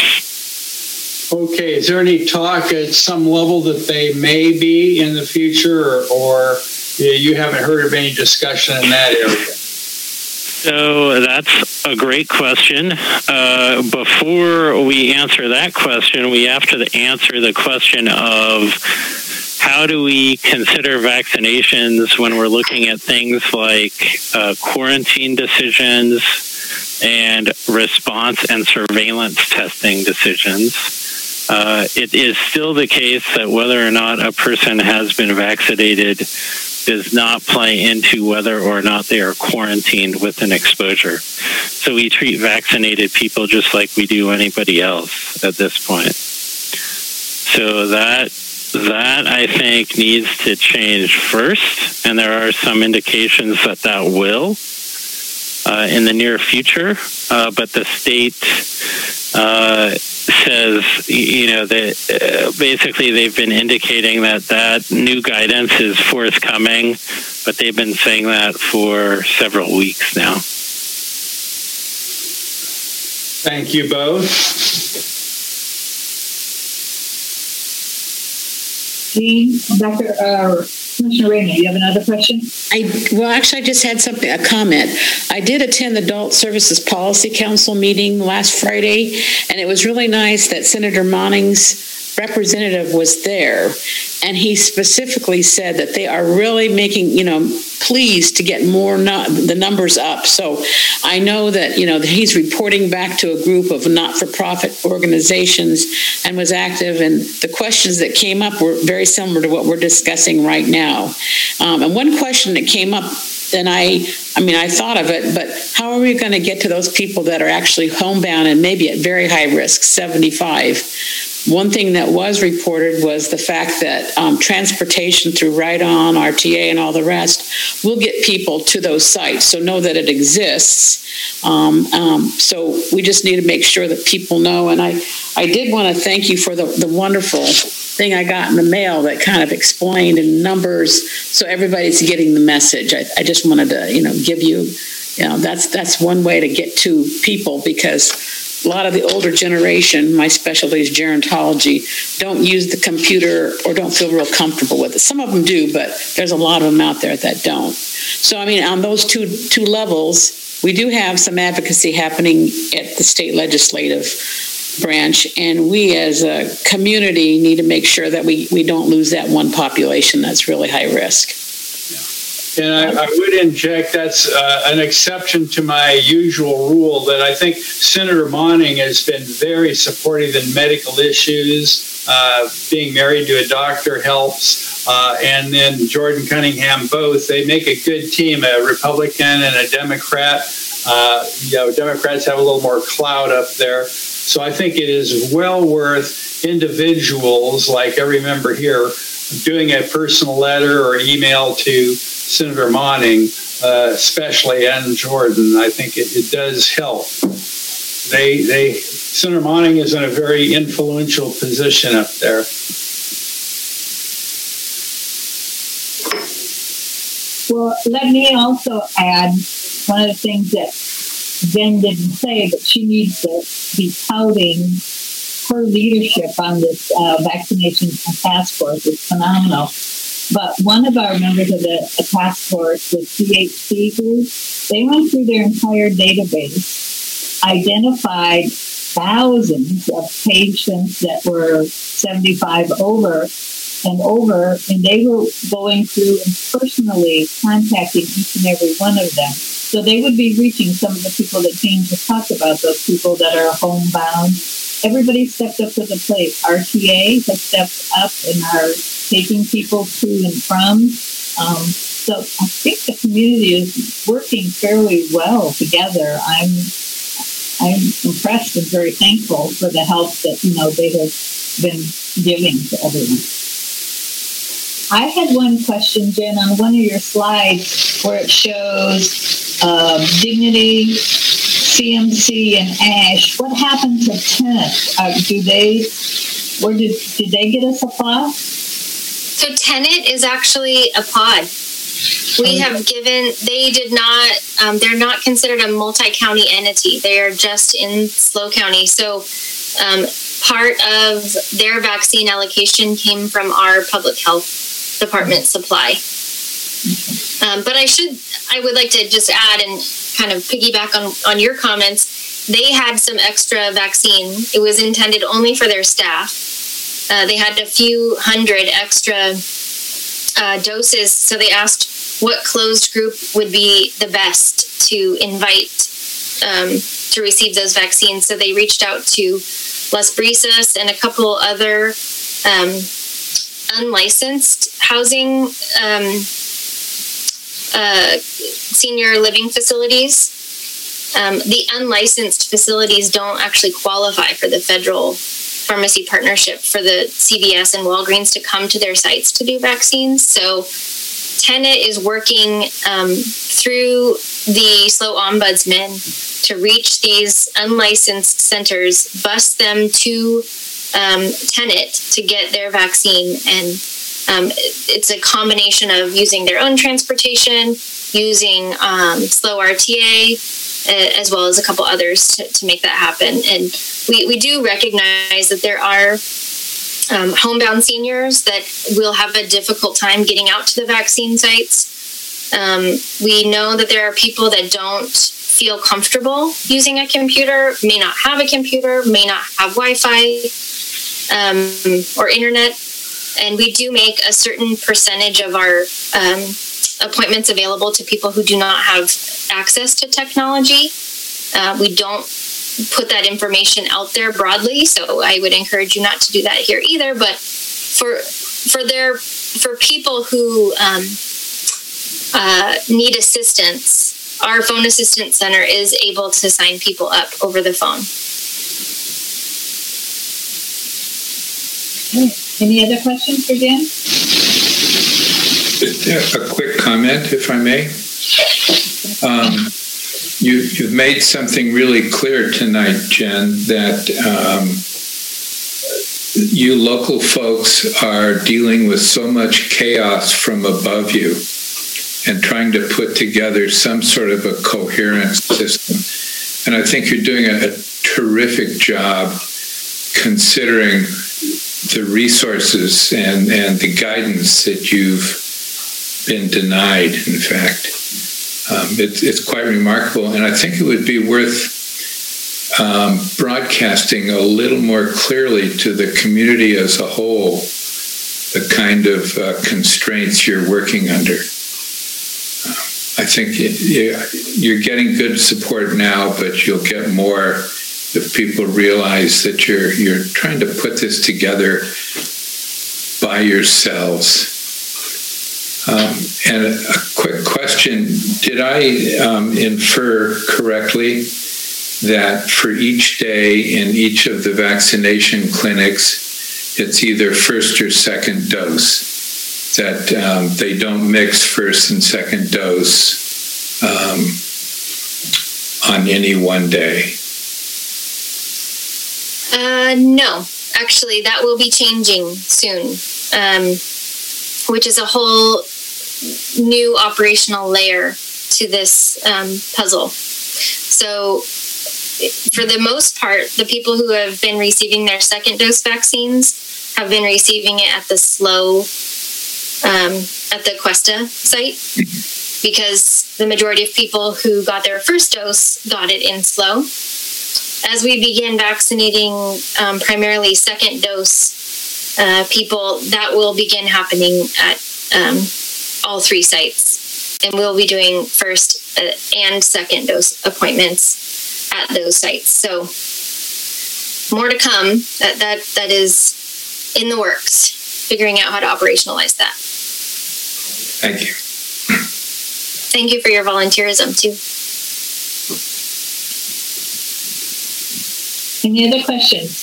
Okay, is there any talk at some level that they may be in the future, or you haven't heard of any discussion in that area? So that's a great question. Before we answer that question, we have to answer the question of how do we consider vaccinations when we're looking at things like quarantine decisions and response and surveillance testing decisions. It is still the case that whether or not a person has been vaccinated does not play into whether or not they are quarantined with an exposure. So we treat vaccinated people just like we do anybody else at this point. So that I think needs to change first, and there are some indications that will in the near future, but the state says, that basically they've been indicating that new guidance is forthcoming, but they've been saying that for several weeks now. Thank you both. Jean, Commissioner Raymond, you have another question? I just had a comment. I did attend the Adult Services Policy Council meeting last Friday, and it was really nice that Senator Monning's representative was there, and he specifically said that they are really making, pleased to get the numbers up. So I know that, that he's reporting back to a group of not-for-profit organizations and was active, and the questions that came up were very similar to what we're discussing right now. And one question that came up, and I thought of it, but how are we going to get to those people that are actually homebound and maybe at very high risk, 75? One thing that was reported was the fact that transportation through Ride-On, RTA, and all the rest will get people to those sites. So know that it exists. So we just need to make sure that people know. And I did want to thank you for the wonderful thing I got in the mail that kind of explained in numbers so everybody's getting the message. I just wanted to, give you, that's one way to get to people, because a lot of the older generation, my specialty is gerontology, don't use the computer or don't feel real comfortable with it. Some of them do, but there's a lot of them out there that don't. So, on those two levels, we do have some advocacy happening at the state legislative branch, and we as a community need to make sure that we don't lose that one population that's really high risk. And I would inject, that's an exception to my usual rule, that I think Senator Monning has been very supportive in medical issues. Being married to a doctor helps. And then Jordan Cunningham, both, they make a good team, a Republican and a Democrat. Democrats have a little more clout up there. So I think it is well worth individuals like every member here doing a personal letter or email to Senator Monning, especially, and Jordan. I think it does help. Senator Monning is in a very influential position up there. Well, let me also add one of the things that Jen didn't say, but she needs to be touting her leadership on this vaccination task force. It's phenomenal. But one of our members of the task force, the CHC group, they went through their entire database, identified thousands of patients that were 75 over, and over, and they were going through and personally contacting each and every one of them. So they would be reaching some of the people that Jane just talked about, those people that are homebound. Everybody stepped up to the plate. RTA has stepped up and are taking people to and from. So I think the community is working fairly well together. I'm impressed and very thankful for the help that they have been giving to everyone. I had one question, Jen, on one of your slides where it shows Dignity, CMC, and ASH. What happened to Tenet? Did they get a supply? So Tenet is actually a pod. We have they did not, they're not considered a multi-county entity. They are just in SLO County. So part of their vaccine allocation came from our public health department supply. But I would like to just add and kind of piggyback on your comments. They had some extra vaccine. It was intended only for their staff. They had a few hundred extra doses. So they asked what closed group would be the best to invite to receive those vaccines. So they reached out to Las Brisas and a couple other unlicensed housing senior living facilities. The unlicensed facilities don't actually qualify for the federal pharmacy partnership for the CVS and Walgreens to come to their sites to do vaccines. So Tenet is working through the SLO Ombudsman to reach these unlicensed centers, bus them to Tenet to get their vaccine. And it's a combination of using their own transportation, using SLO RTA, as well as a couple others to make that happen. And we do recognize that there are homebound seniors that will have a difficult time getting out to the vaccine sites. We know that there are people that don't feel comfortable using a computer, may not have a computer, may not have Wi-Fi or internet. And we do make a certain percentage of our appointments available to people who do not have access to technology. We don't put that information out there broadly, so I would encourage you not to do that here either. But for people who need assistance, our phone assistance center is able to sign people up over the phone. Any other questions for Dan? A quick comment, if I may. You've made something really clear tonight, Jen, that you local folks are dealing with so much chaos from above you and trying to put together some sort of a coherent system. And I think you're doing a terrific job considering the resources and the guidance that you've been denied, in fact. It's quite remarkable, and I think it would be worth broadcasting a little more clearly to the community as a whole the kind of constraints you're working under. I think you're getting good support now, but you'll get more if people realize that you're trying to put this together by yourselves. And a quick question, did I infer correctly that for each day in each of the vaccination clinics, it's either first or second dose, that they don't mix first and second dose on any one day? No, actually, that will be changing soon, which is a whole new operational layer to this puzzle. So for the most part, the people who have been receiving their second dose vaccines have been receiving it at the SLO, at the Cuesta site, because the majority of people who got their first dose got it in SLO. As we begin vaccinating primarily second dose people, that will begin happening at all 3 sites. And we'll be doing first and second dose appointments at those sites. So more to come. That is in the works, figuring out how to operationalize that. Thank you. Thank you for your volunteerism too. Any other questions?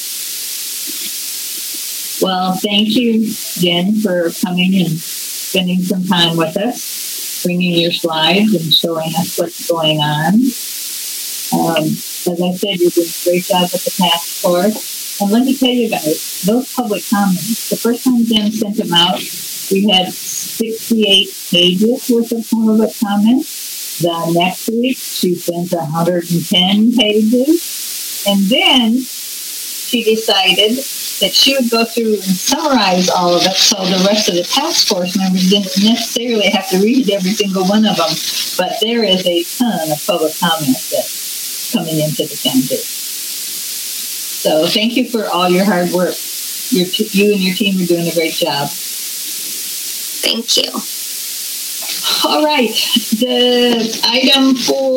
Well, thank you, Jen, for coming and spending some time with us, bringing your slides and showing us what's going on. As I said, you're doing a great job with the task force. And let me tell you guys, those public comments, the first time Jen sent them out, we had 68 pages worth of public comments. The next week, she sent 110 pages. And then she decided that she would go through and summarize all of it so the rest of the task force members didn't necessarily have to read every single one of them. But there is a ton of public comments that's coming into the foundation. So thank you for all your hard work. You and your team are doing a great job. Thank you. All right. The item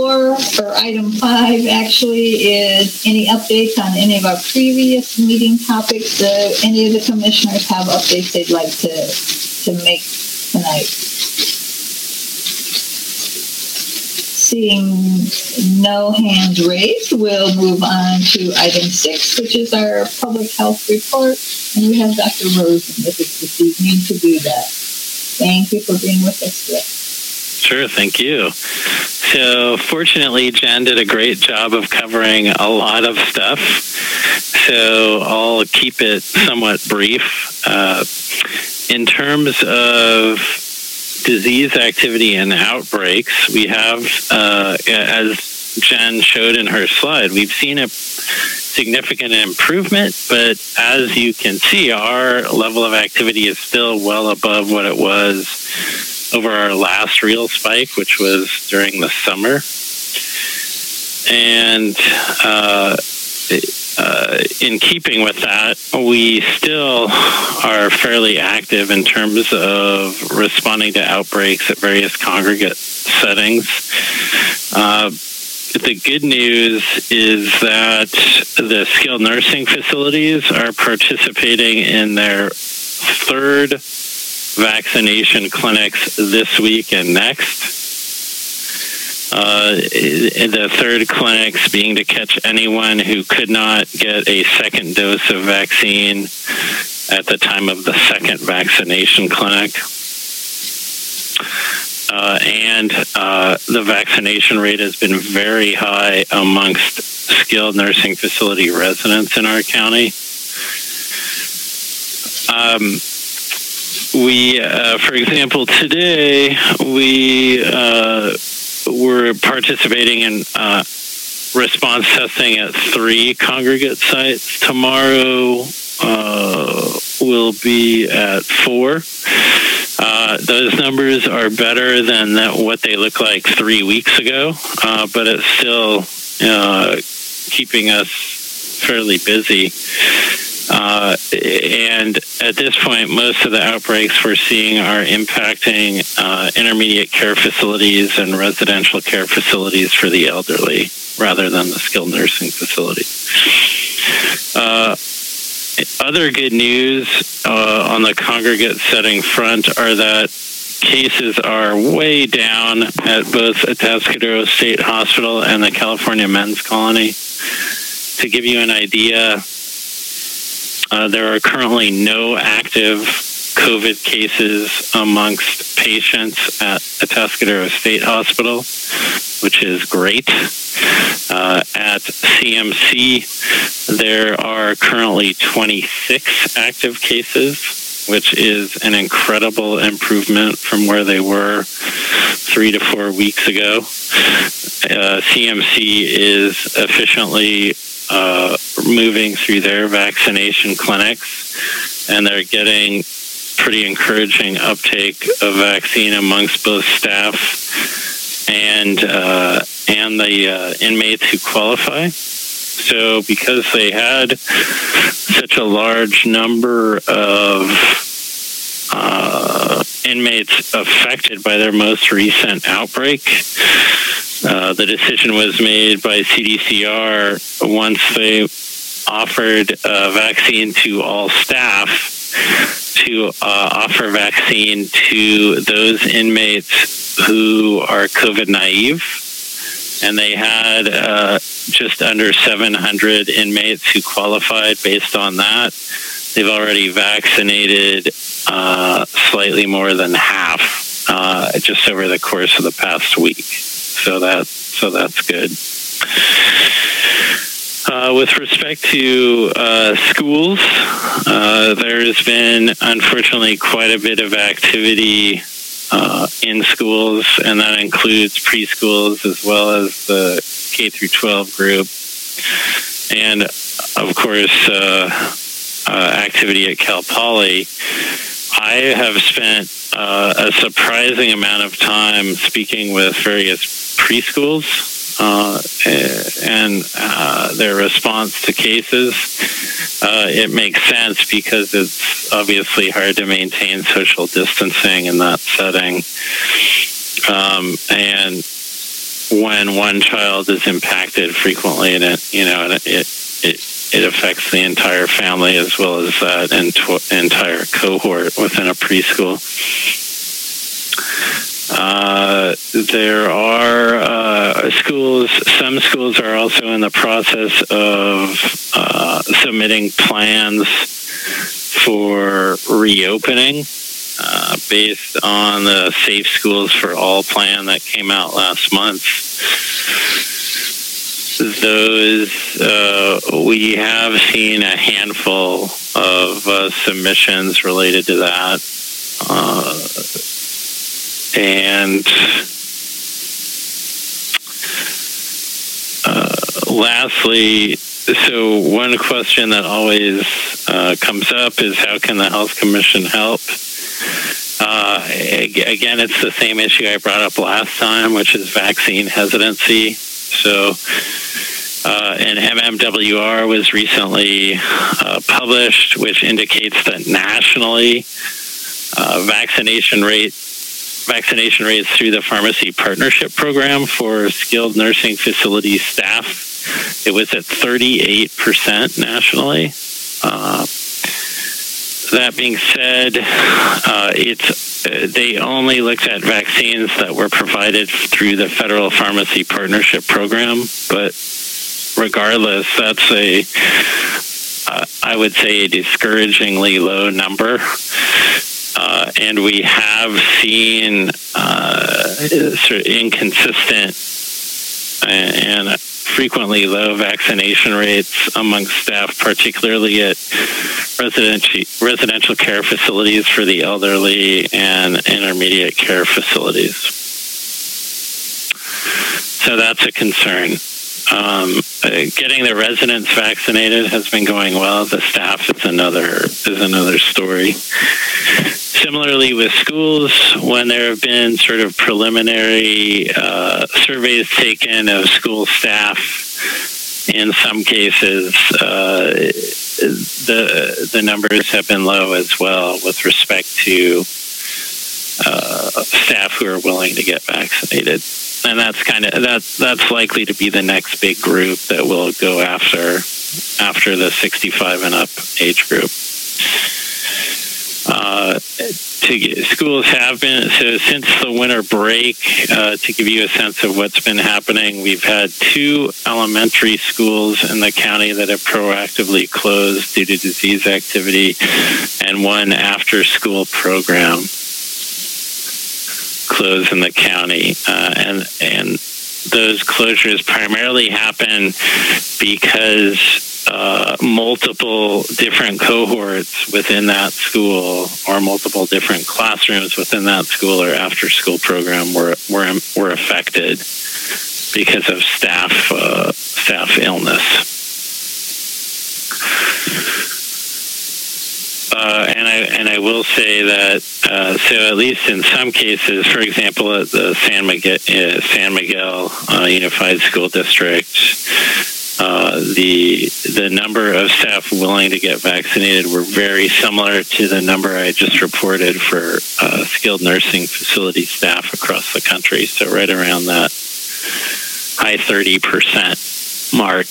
5 actually is any updates on any of our previous meeting topics. Any of the commissioners have updates they'd like to make tonight? Seeing no hands raised, we'll move on to item 6, which is our public health report. And we have Dr. Rosen with us this evening to do that. Thank you for being with us today. Sure, thank you. So fortunately, Jen did a great job of covering a lot of stuff. So I'll keep it somewhat brief. In terms of disease activity and outbreaks, we have, as Jen showed in her slide, we've seen a significant improvement, but as you can see, our level of activity is still well above what it was over our last real spike, which was during the summer. And in keeping with that, we still are fairly active in terms of responding to outbreaks at various congregate settings. The good news is that the skilled nursing facilities are participating in their 3rd vaccination clinics this week and next. The 3rd clinics being to catch anyone who could not get a 2nd dose of vaccine at the time of the 2nd vaccination clinic. And the vaccination rate has been very high amongst skilled nursing facility residents in our county. For example, today we were participating in response testing at 3 congregate sites. Tomorrow will be at 4. Those numbers are better than what they looked like 3 weeks ago, but it's still keeping us fairly busy. And at this point, most of the outbreaks we're seeing are impacting intermediate care facilities and residential care facilities for the elderly rather than the skilled nursing facilities. Other good news on the congregate setting front are that cases are way down at both Atascadero State Hospital and the California Men's Colony. To give you an idea, there are currently no active COVID cases amongst patients at Atascadero State Hospital, which is great. At CMC, there are currently 26 active cases, which is an incredible improvement from where they were 3 to 4 weeks ago. CMC is efficiently moving through their vaccination clinics, and they're getting pretty encouraging uptake of vaccine amongst both staff and the inmates who qualify. So because they had such a large number of inmates affected by their most recent outbreak, the decision was made by CDCR once they offered a vaccine to all staff to offer vaccine to those inmates who are COVID naive. And they had just under 700 inmates who qualified based on that. They've already vaccinated slightly more than half just over the course of the past week. So that's good. With respect to schools, there's been unfortunately quite a bit of activity in schools, and that includes preschools as well as the K through 12 group, and of course activity at Cal Poly. I have spent a surprising amount of time speaking with various preschools and their response to cases. It makes sense because it's obviously hard to maintain social distancing in that setting. And when one child is impacted frequently, and it affects the entire family as well as that entire cohort within a preschool. There are schools, some schools are also in the process of submitting plans for reopening based on the Safe Schools for All plan that came out last month. Those, we have seen a handful of submissions related to that. And lastly, so one question that always comes up is how can the Health Commission help? Again, it's the same issue I brought up last time, which is vaccine hesitancy. So an MMWR was recently published, which indicates that nationally vaccination rates through the Pharmacy Partnership Program for skilled nursing facility staff, it was at 38% nationally. That being said, they only looked at vaccines that were provided through the Federal Pharmacy Partnership Program, but regardless, that's I would say a discouragingly low number. And we have seen sort of inconsistent and frequently low vaccination rates amongst staff, particularly at residential care facilities for the elderly and intermediate care facilities. So that's a concern. Getting the residents vaccinated has been going well. The staff is another story. Similarly with schools, when there have been sort of preliminary surveys taken of school staff, in some cases the numbers have been low as well with respect to staff who are willing to get vaccinated. And that's likely to be the next big group that will go after the 65 and up age group. Schools have been, so since the winter break, to give you a sense of what's been happening, we've had 2 elementary schools in the county that have proactively closed due to disease activity, and 1 after-school program closed in the county. And those closures primarily happen because multiple different cohorts within that school or multiple different classrooms within that school or after school program were affected because of staff illness. And I will say that so at least in some cases, for example, at the San Miguel Unified School District, the number of staff willing to get vaccinated were very similar to the number I just reported for skilled nursing facility staff across the country. So right around that high 30% mark.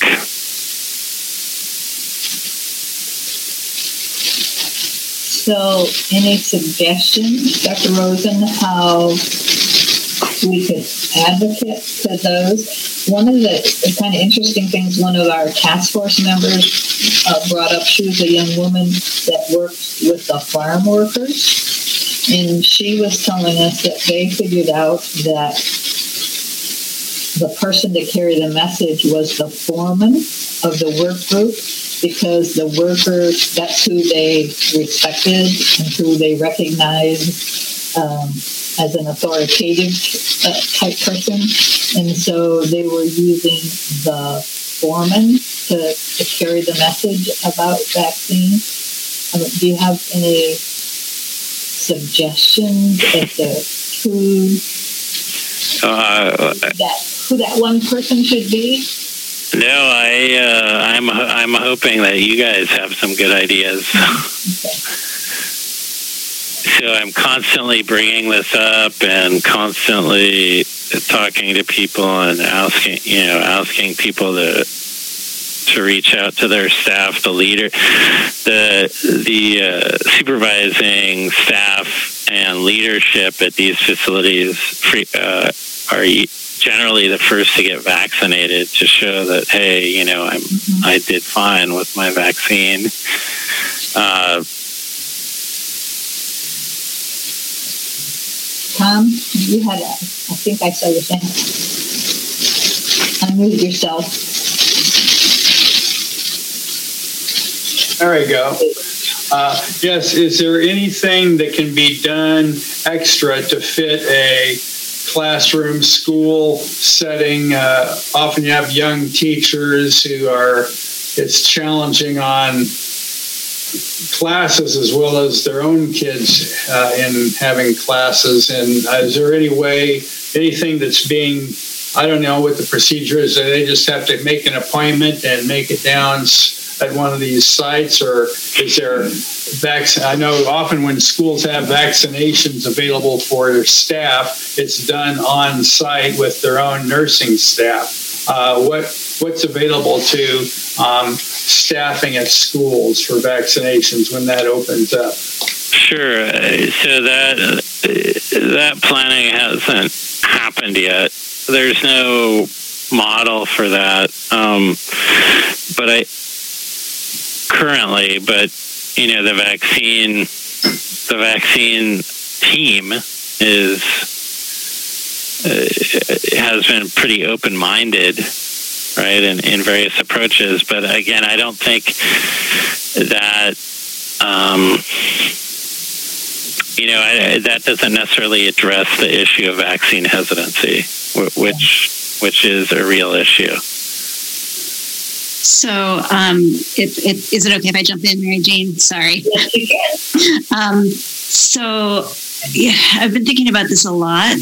So, any suggestions, Dr. Rosen, how we could advocate for those? One of the kind of interesting things, one of our task force members brought up, she was a young woman that worked with the farm workers, and she was telling us that they figured out that the person to carry the message was the foreman of the work group, because the workers, that's who they respected and who they recognized as an authoritative type person. And so they were using the foreman to carry the message about vaccines. Do you have any suggestions as to who that one person should be? No, I'm hoping that you guys have some good ideas. So I'm constantly bringing this up and constantly talking to people and asking people to reach out to their staff, the leader, the supervising staff and leadership at these facilities are generally the first to get vaccinated to show that, hey, I did fine with my vaccine. Tom, you had I think I saw your thing. Unmute yourself. There we go. Yes, is there anything that can be done extra to fit a classroom, school setting? Often you have young teachers it's challenging on classes as well as their own kids in having classes. And is there anything that's being, I don't know what the procedure is, they just have to make an appointment and make it down at one of these sites, or is there I know often when schools have vaccinations available for their staff, it's done on site with their own nursing staff. What's available to staffing at schools for vaccinations when that opens up? Sure. So that planning hasn't happened yet. There's no model for that. But the vaccine team has been pretty open-minded, right, in various approaches. But again, I don't think that that doesn't necessarily address the issue of vaccine hesitancy, which is a real issue. So, is it okay if I jump in, Mary Jane? Sorry. Yes, you can. So, yeah, I've been thinking about this a lot.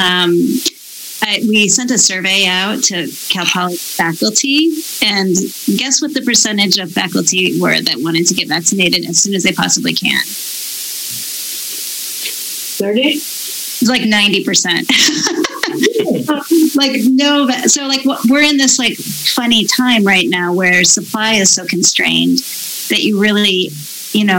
We sent a survey out to Cal Poly faculty, and guess what the percentage of faculty were that wanted to get vaccinated as soon as they possibly can? 30? It's like 90%. We're in this funny time right now where supply is so constrained that you really, you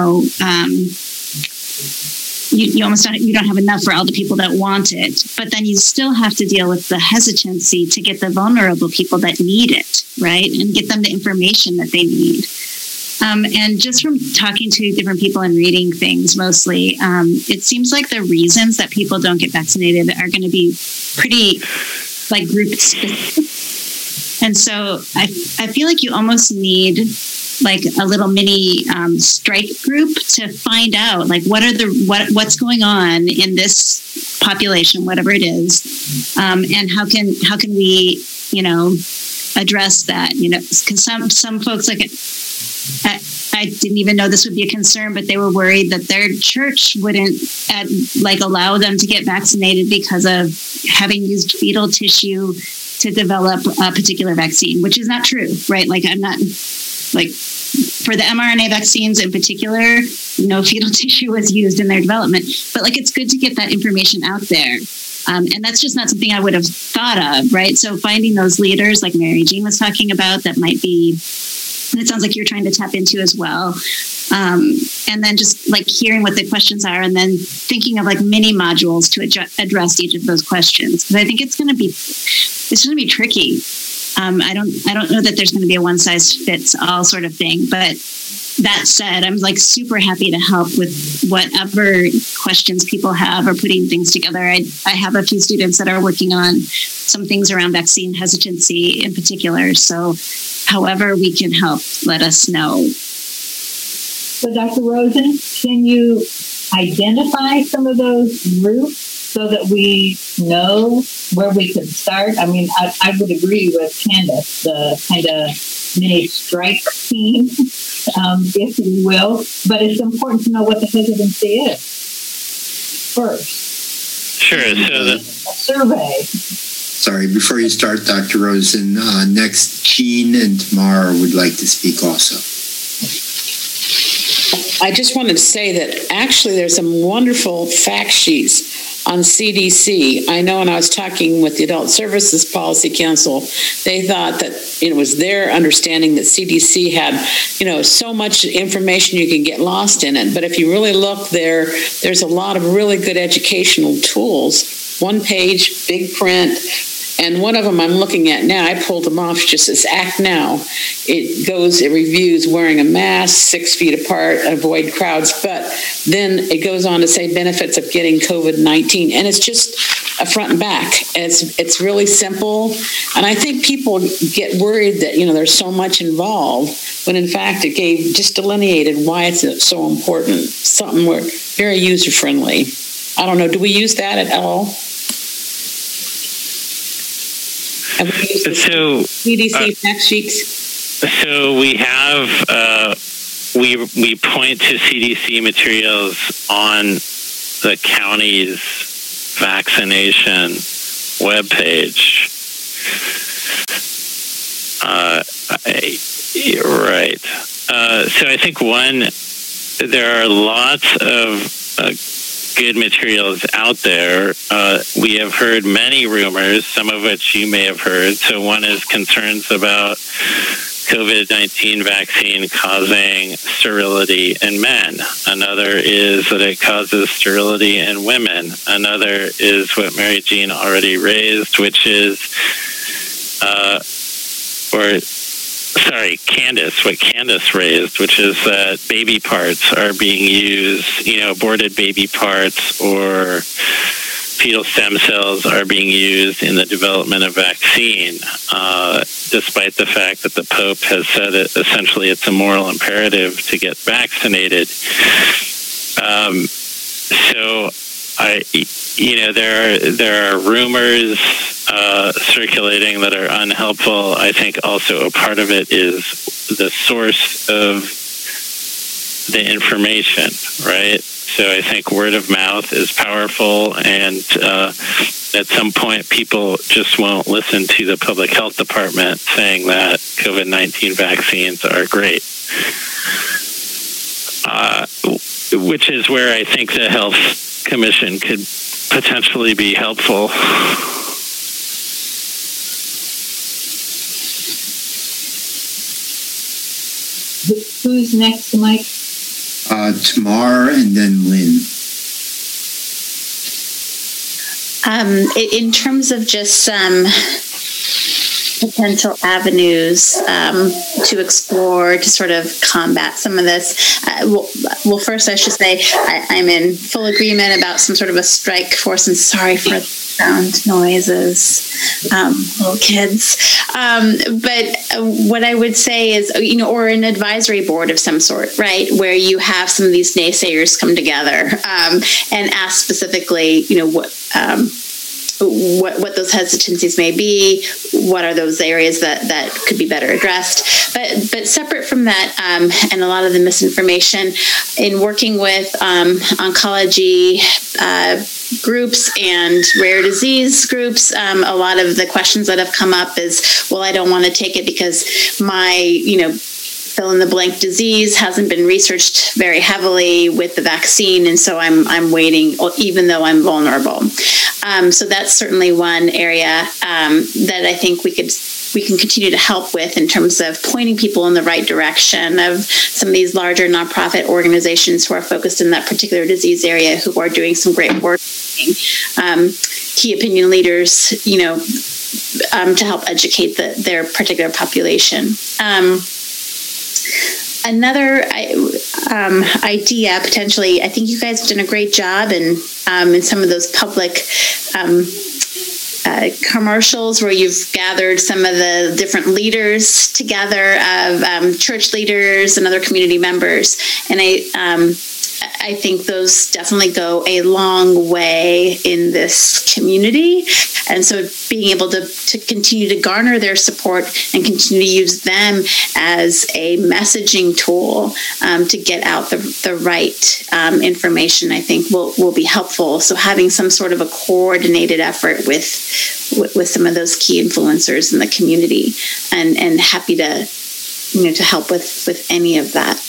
almost don't have enough for all the people that want it. But then you still have to deal with the hesitancy to get the vulnerable people that need it, right? And get them the information that they need. And just from talking to different people and reading things mostly, it seems like the reasons that people don't get vaccinated are going to be pretty group specific. And so I feel like you almost need a little mini strike group to find out what's going on in this population, whatever it is, and how can we address that, because some folks I didn't even know this would be a concern, but they were worried that their church wouldn't allow them to get vaccinated because of having used fetal tissue to develop a particular vaccine, which is not true, right? Like I'm not like for the mRNA vaccines in particular, no fetal tissue was used in their development, but like it's good to get that information out there. And that's just not something I would have thought of, right? So finding those leaders like Mary Jean was talking about, that might be, and it sounds like you're trying to tap into as well. And then just like hearing what the questions are and then thinking of like mini modules to address each of those questions. Because I think it's going to be tricky. I don't know that there's going to be a one size fits all sort of thing, but that said, I'm like super happy to help with whatever questions people have or putting things together. I have a few students that are working on some things around vaccine hesitancy in particular. So however we can help, let us know. So Dr. Rosen, can you identify some of those groups so that we know where we could start? I mean, I would agree with Candace, the kind of mini strike team, if you will, but it's important to know what the hesitancy is first. Sure. So a survey. Sorry, before you start, Dr. Rosen, next, Jean and Tamara would like to speak also. I just wanted to say that actually there's some wonderful fact sheets on CDC. I know when I was talking with the Adult Services Policy Council, they thought that it was their understanding that CDC had, so much information you can get lost in it. But if you really look there's a lot of really good educational tools. One page, big print. And one of them I'm looking at now, I pulled them off, just as Act Now. It reviews wearing a mask, 6 feet apart, avoid crowds, but then it goes on to say benefits of getting COVID-19. And it's just a front and back. It's really simple. And I think people get worried that, there's so much involved, when in fact it just delineated why it's so important. Something very user-friendly. I don't know, do we use that at all? So CDC fact sheets. So we have we point to CDC materials on the county's vaccination webpage. Right. So I think there are lots of good materials out there. We have heard many rumors, some of which you may have heard. So one is concerns about COVID-19 vaccine causing sterility in men. Another is that it causes sterility in women. Another is what Mary Jean already raised, which is, what Candace raised, which is that baby parts are being used, aborted baby parts or fetal stem cells are being used in the development of vaccine, despite the fact that the Pope has said essentially it's a moral imperative to get vaccinated. There are rumors circulating that are unhelpful. I think also a part of it is the source of the information, right? So I think word of mouth is powerful, and at some point people just won't listen to the public health department saying that COVID-19 vaccines are great. Which is where I think the Health Commission could potentially be helpful. Who's next, Mike? Tamar and then Lynn. In terms of just some potential avenues to explore to sort of combat some of this. Well, first I should say I'm in full agreement about some sort of a strike force, and sorry for the sound noises, little kids. But what I would say is, or an advisory board of some sort, right, where you have some of these naysayers come together and ask specifically, what those hesitancies may be, what are those areas that could be better addressed. But separate from that, and a lot of the misinformation, in working with oncology groups and rare disease groups, a lot of the questions that have come up is, well, I don't want to take it because my, fill in the blank disease hasn't been researched very heavily with the vaccine, and so I'm waiting, even though I'm vulnerable. So that's certainly one area that I think we can continue to help with in terms of pointing people in the right direction of some of these larger nonprofit organizations who are focused in that particular disease area, who are doing some great work. Key opinion leaders, to help educate their particular population. Another idea, potentially, I think you guys have done a great job in some of those public commercials where you've gathered some of the different leaders together of church leaders and other community members. And I think those definitely go a long way in this community. And so being able to continue to garner their support and continue to use them as a messaging tool to get out the right information, I think will be helpful. So having some sort of a coordinated effort with some of those key influencers in the community, and happy to help with any of that.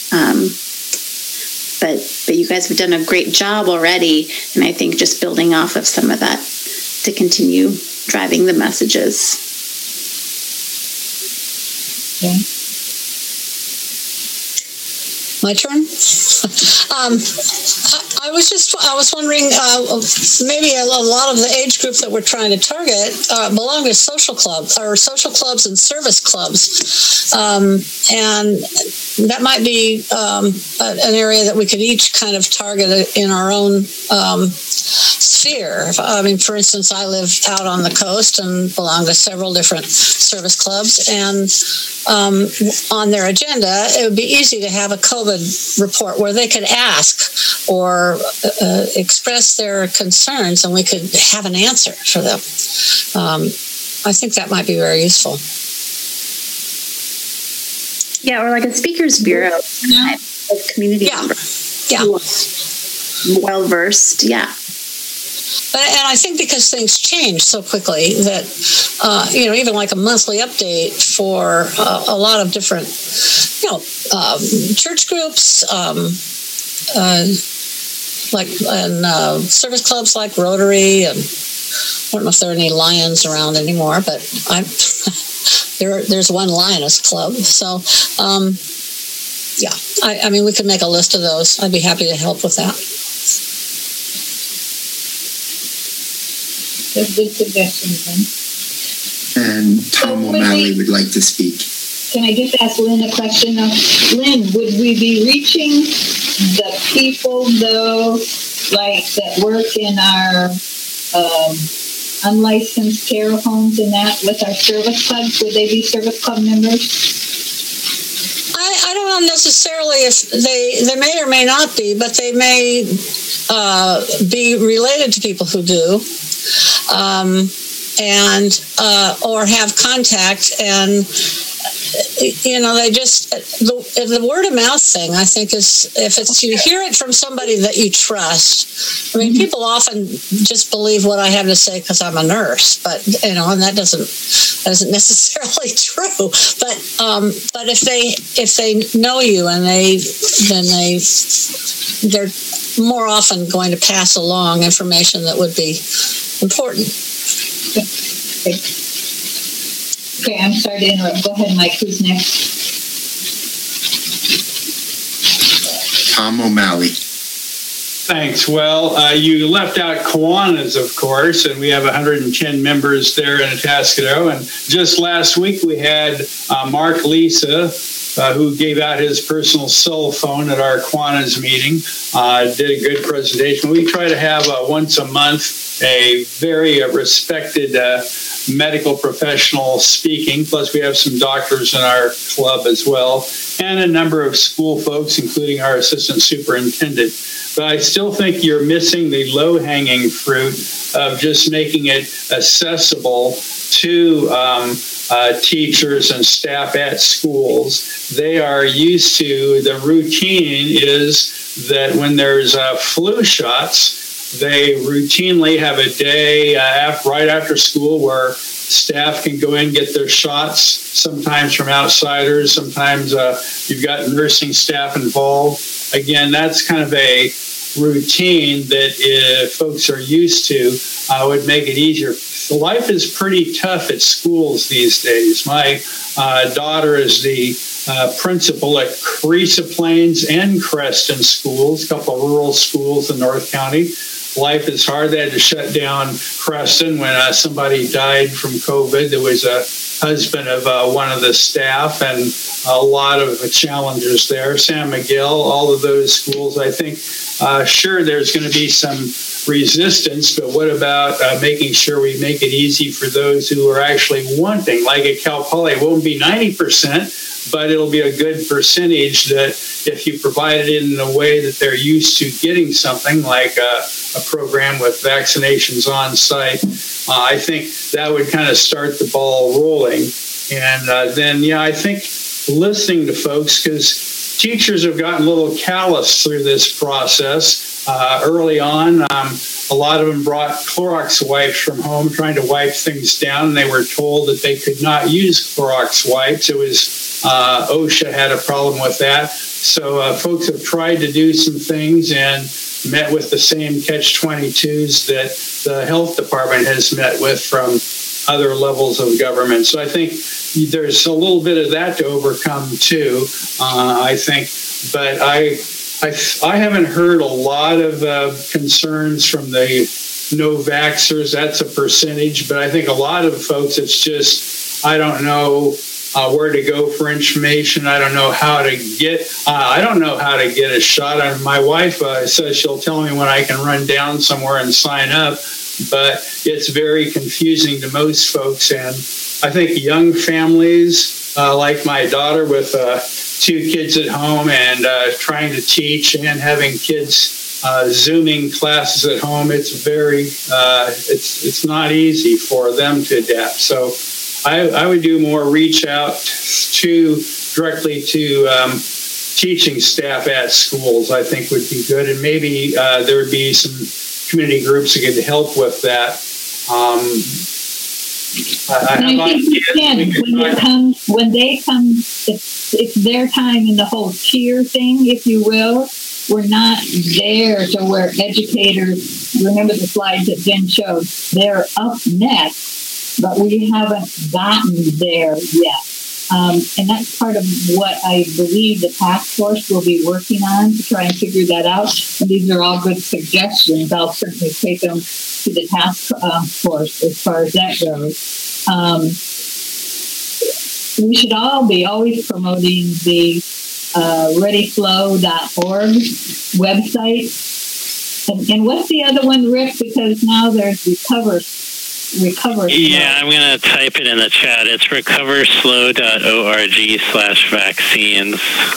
But you guys have done a great job already, and I think just building off of some of that to continue driving the messages. Okay. My turn. I was wondering, maybe a lot of the age group that we're trying to target belong to social clubs and service clubs, and that might be an area that we could each kind of target in our own sphere. I mean, for instance, I live out on the coast and belong to several different service clubs, and on their agenda, it would be easy to have a COVID report where they could ask or express their concerns, and we could have an answer for them. I think that might be very useful. Yeah, or like a speakers bureau of community members. Yeah. Well versed, yeah. And I think because things change so quickly that, even like a monthly update for a lot of different, church groups, service clubs like Rotary, and I don't know if there are any Lions around anymore, but there's one Lioness Club. So, I mean, we could make a list of those. I'd be happy to help with that. That's good suggestions, Lynn. And Tom O'Malley would like to speak. Can I just ask Lynn a question? Lynn, would we be reaching the people, though, like that work in our unlicensed care homes and that with our service clubs? Would they be service club members? I don't know necessarily if they may or may not be, but they may be related to people who do. Or have contact, and they just the word of mouth thing, I think, is if you hear it from somebody that you trust. I mean, people often just believe what I have to say because I'm a nurse, but and that isn't necessarily true. But if they know you and they're more often going to pass along information that would be important. Okay, I'm sorry to interrupt. Go ahead, Mike. Who's next? Tom O'Malley. Thanks. Well, you left out Kiwanis, of course, and we have 110 members there in Atascadero. And just last week we had Mark Lisa who gave out his personal cell phone at our Kiwanis meeting, did a good presentation. We try to have once a month a very respected medical professional speaking, plus we have some doctors in our club as well, and a number of school folks, including our assistant superintendent. But I still think you're missing the low-hanging fruit of just making it accessible to teachers and staff at schools. They are used to, the routine is that when there's flu shots, they routinely have a day right after school where staff can go in and get their shots, sometimes from outsiders, sometimes you've got nursing staff involved. Again, that's kind of a routine that if folks are used to would make it easier. Life is pretty tough at schools these days. My daughter is the principal at Carissa Plains and Creston schools, a couple of rural schools in North County. Life is hard. They had to shut down Creston when somebody died from COVID. There was a husband of one of the staff, and a lot of challenges there. San Miguel, all of those schools, I think, sure, there's going to be some resistance, but what about making sure we make it easy for those who are actually wanting, like at Cal Poly, it won't be 90%, but it'll be a good percentage that if you provide it in a way that they're used to getting something like a program with vaccinations on site, I think that would kind of start the ball rolling. And then, yeah, I think listening to folks, because teachers have gotten a little callous through this process. Early on, a lot of them brought Clorox wipes from home, trying to wipe things down, and they were told that they could not use Clorox wipes. It was OSHA had a problem with that. So folks have tried to do some things and met with the same catch-22s that the health department has met with from other levels of government. So I think there's a little bit of that to overcome too, I think. But I haven't heard a lot of concerns from the no-vaxxers. That's a percentage. But I think a lot of folks, it's just, I don't know where to go for information. I don't know how to get a shot. My wife says she'll tell me when I can run down somewhere and sign up, but it's very confusing to most folks. And I think young families, like my daughter with 2 kids at home and trying to teach and having kids Zooming classes at home, it's very, it's not easy for them to adapt. So I would do more reach out directly to teaching staff at schools, I think would be good. And maybe there would be some community groups that could help with that. When they come, it's their time in the whole cheer thing, if you will. We're not there to where educators, remember the slides that Jen showed, they're up next, but we haven't gotten there yet. And that's part of what I believe the task force will be working on to try and figure that out. And these are all good suggestions. I'll certainly take them to the task force as far as that goes. We should all be always promoting the readyflow.org website. And what's the other one, Rick? Because now there's Recover. Yeah, I'm going to type it in the chat. It's recoverslow.org/vaccines.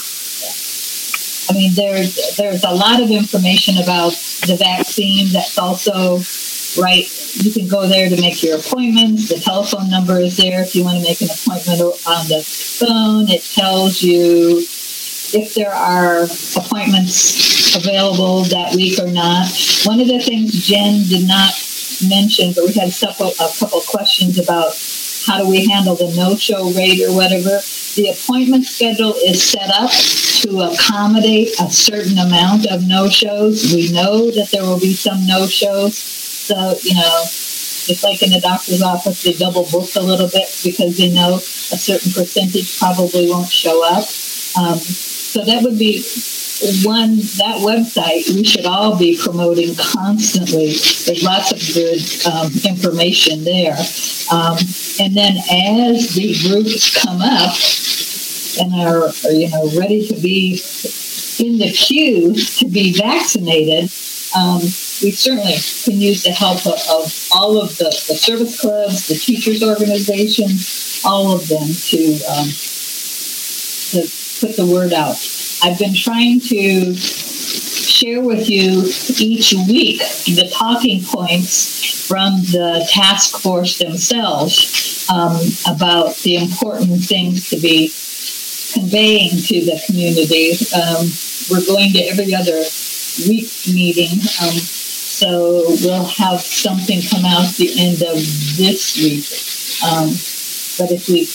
I mean, there's a lot of information about the vaccine. That's also right. You can go there to make your appointments. The telephone number is there if you want to make an appointment on the phone. It tells you if there are appointments available that week or not. One of the things Jen did not mention, but we had a couple questions about how do we handle the no-show rate or whatever. The appointment schedule is set up to accommodate a certain amount of no-shows. We know that there will be some no-shows. So, just like in the doctor's office, they double book a little bit because they know a certain percentage probably won't show up. So that would be that website we should all be promoting constantly. There's lots of good information there. And then as the groups come up, and are ready to be in the queue to be vaccinated, we certainly can use the help of all of the service clubs, the teachers' organizations, all of them to put the word out. I've been trying to share with you each week the talking points from the task force themselves about the important things to be conveying to the community. We're going to every other week meeting, so we'll have something come out at the end of this week. But if we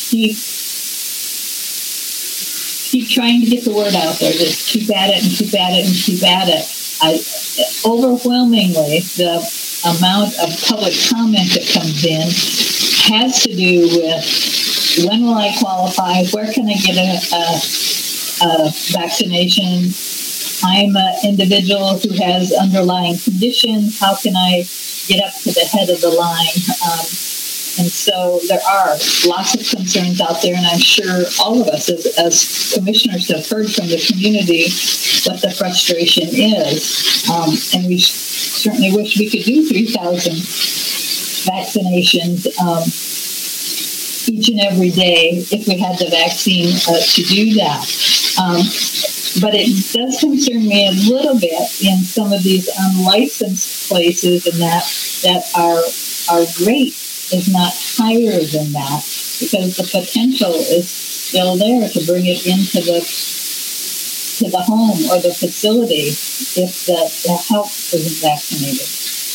keep trying to get the word out there, just keep at it and keep at it and keep at it. Overwhelmingly, the amount of public comment that comes in has to do with when will I qualify, where can I get a vaccination, I'm an individual who has underlying conditions, how can I get up to the head of the line? And so there are lots of concerns out there, and I'm sure all of us as commissioners have heard from the community what the frustration is. And we certainly wish we could do 3,000 vaccinations each and every day if we had the vaccine to do that. But it does concern me a little bit in some of these unlicensed places, and that our rate is not higher than that, because the potential is still there to bring it into the home or the facility if the help isn't vaccinated.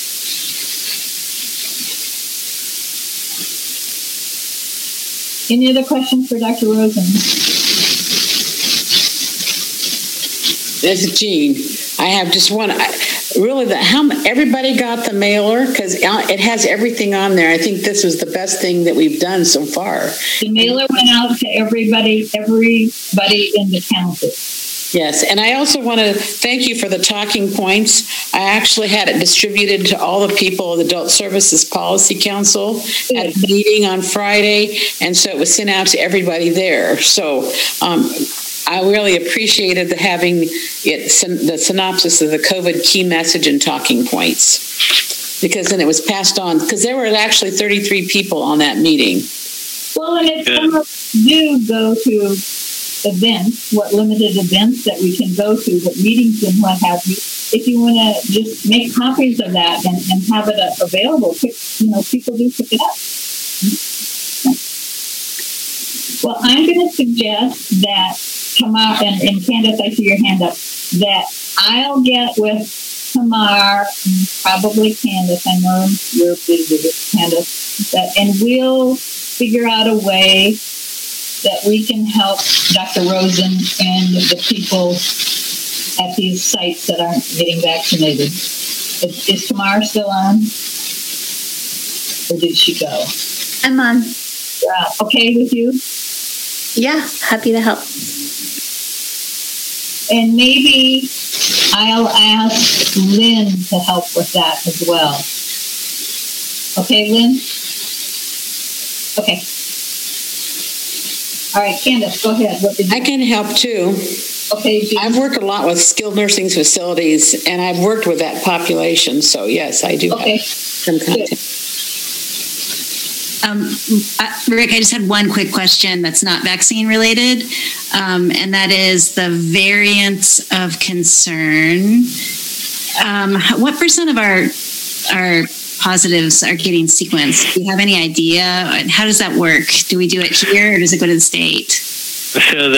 Any other questions for Dr. Rosen? This is Jean. I have just one. Everybody got the mailer, because it has everything on there. I think this was the best thing that we've done so far. The mailer went out to everybody in the county. Yes, and I also want to thank you for the talking points. I actually had it distributed to all the people of the Adult Services Policy Council at the meeting on Friday, and so it was sent out to everybody there. So I really appreciated having the synopsis of the COVID key message and talking points, because then it was passed on, because there were actually 33 people on that meeting. Well, and if some of us do go to events, what limited events that we can go to, what meetings and what have you, if you want to just make copies of that and have it available, people do pick it up. Well, I'm going to suggest that Tamar, and Candace, I see your hand up, that I'll get with Tamar, probably Candace, I know you're busy with Candace, and we'll figure out a way that we can help Dr. Rosen and the people at these sites that aren't getting vaccinated. Is Tamar still on? Or did she go? I'm on. Okay with you? Yeah, happy to help. And maybe I'll ask Lynn to help with that as well. Okay, Lynn? Okay. All right, Candace, go ahead. I can help too. Okay, Jean. I've worked a lot with skilled nursing facilities, and I've worked with that population. So yes, I do have some content. Rick, I just had one quick question that's not vaccine related, and that is the variants of concern. What % of our positives are getting sequenced? Do you have any idea? How does that work? Do we do it here, or does it go to the state? So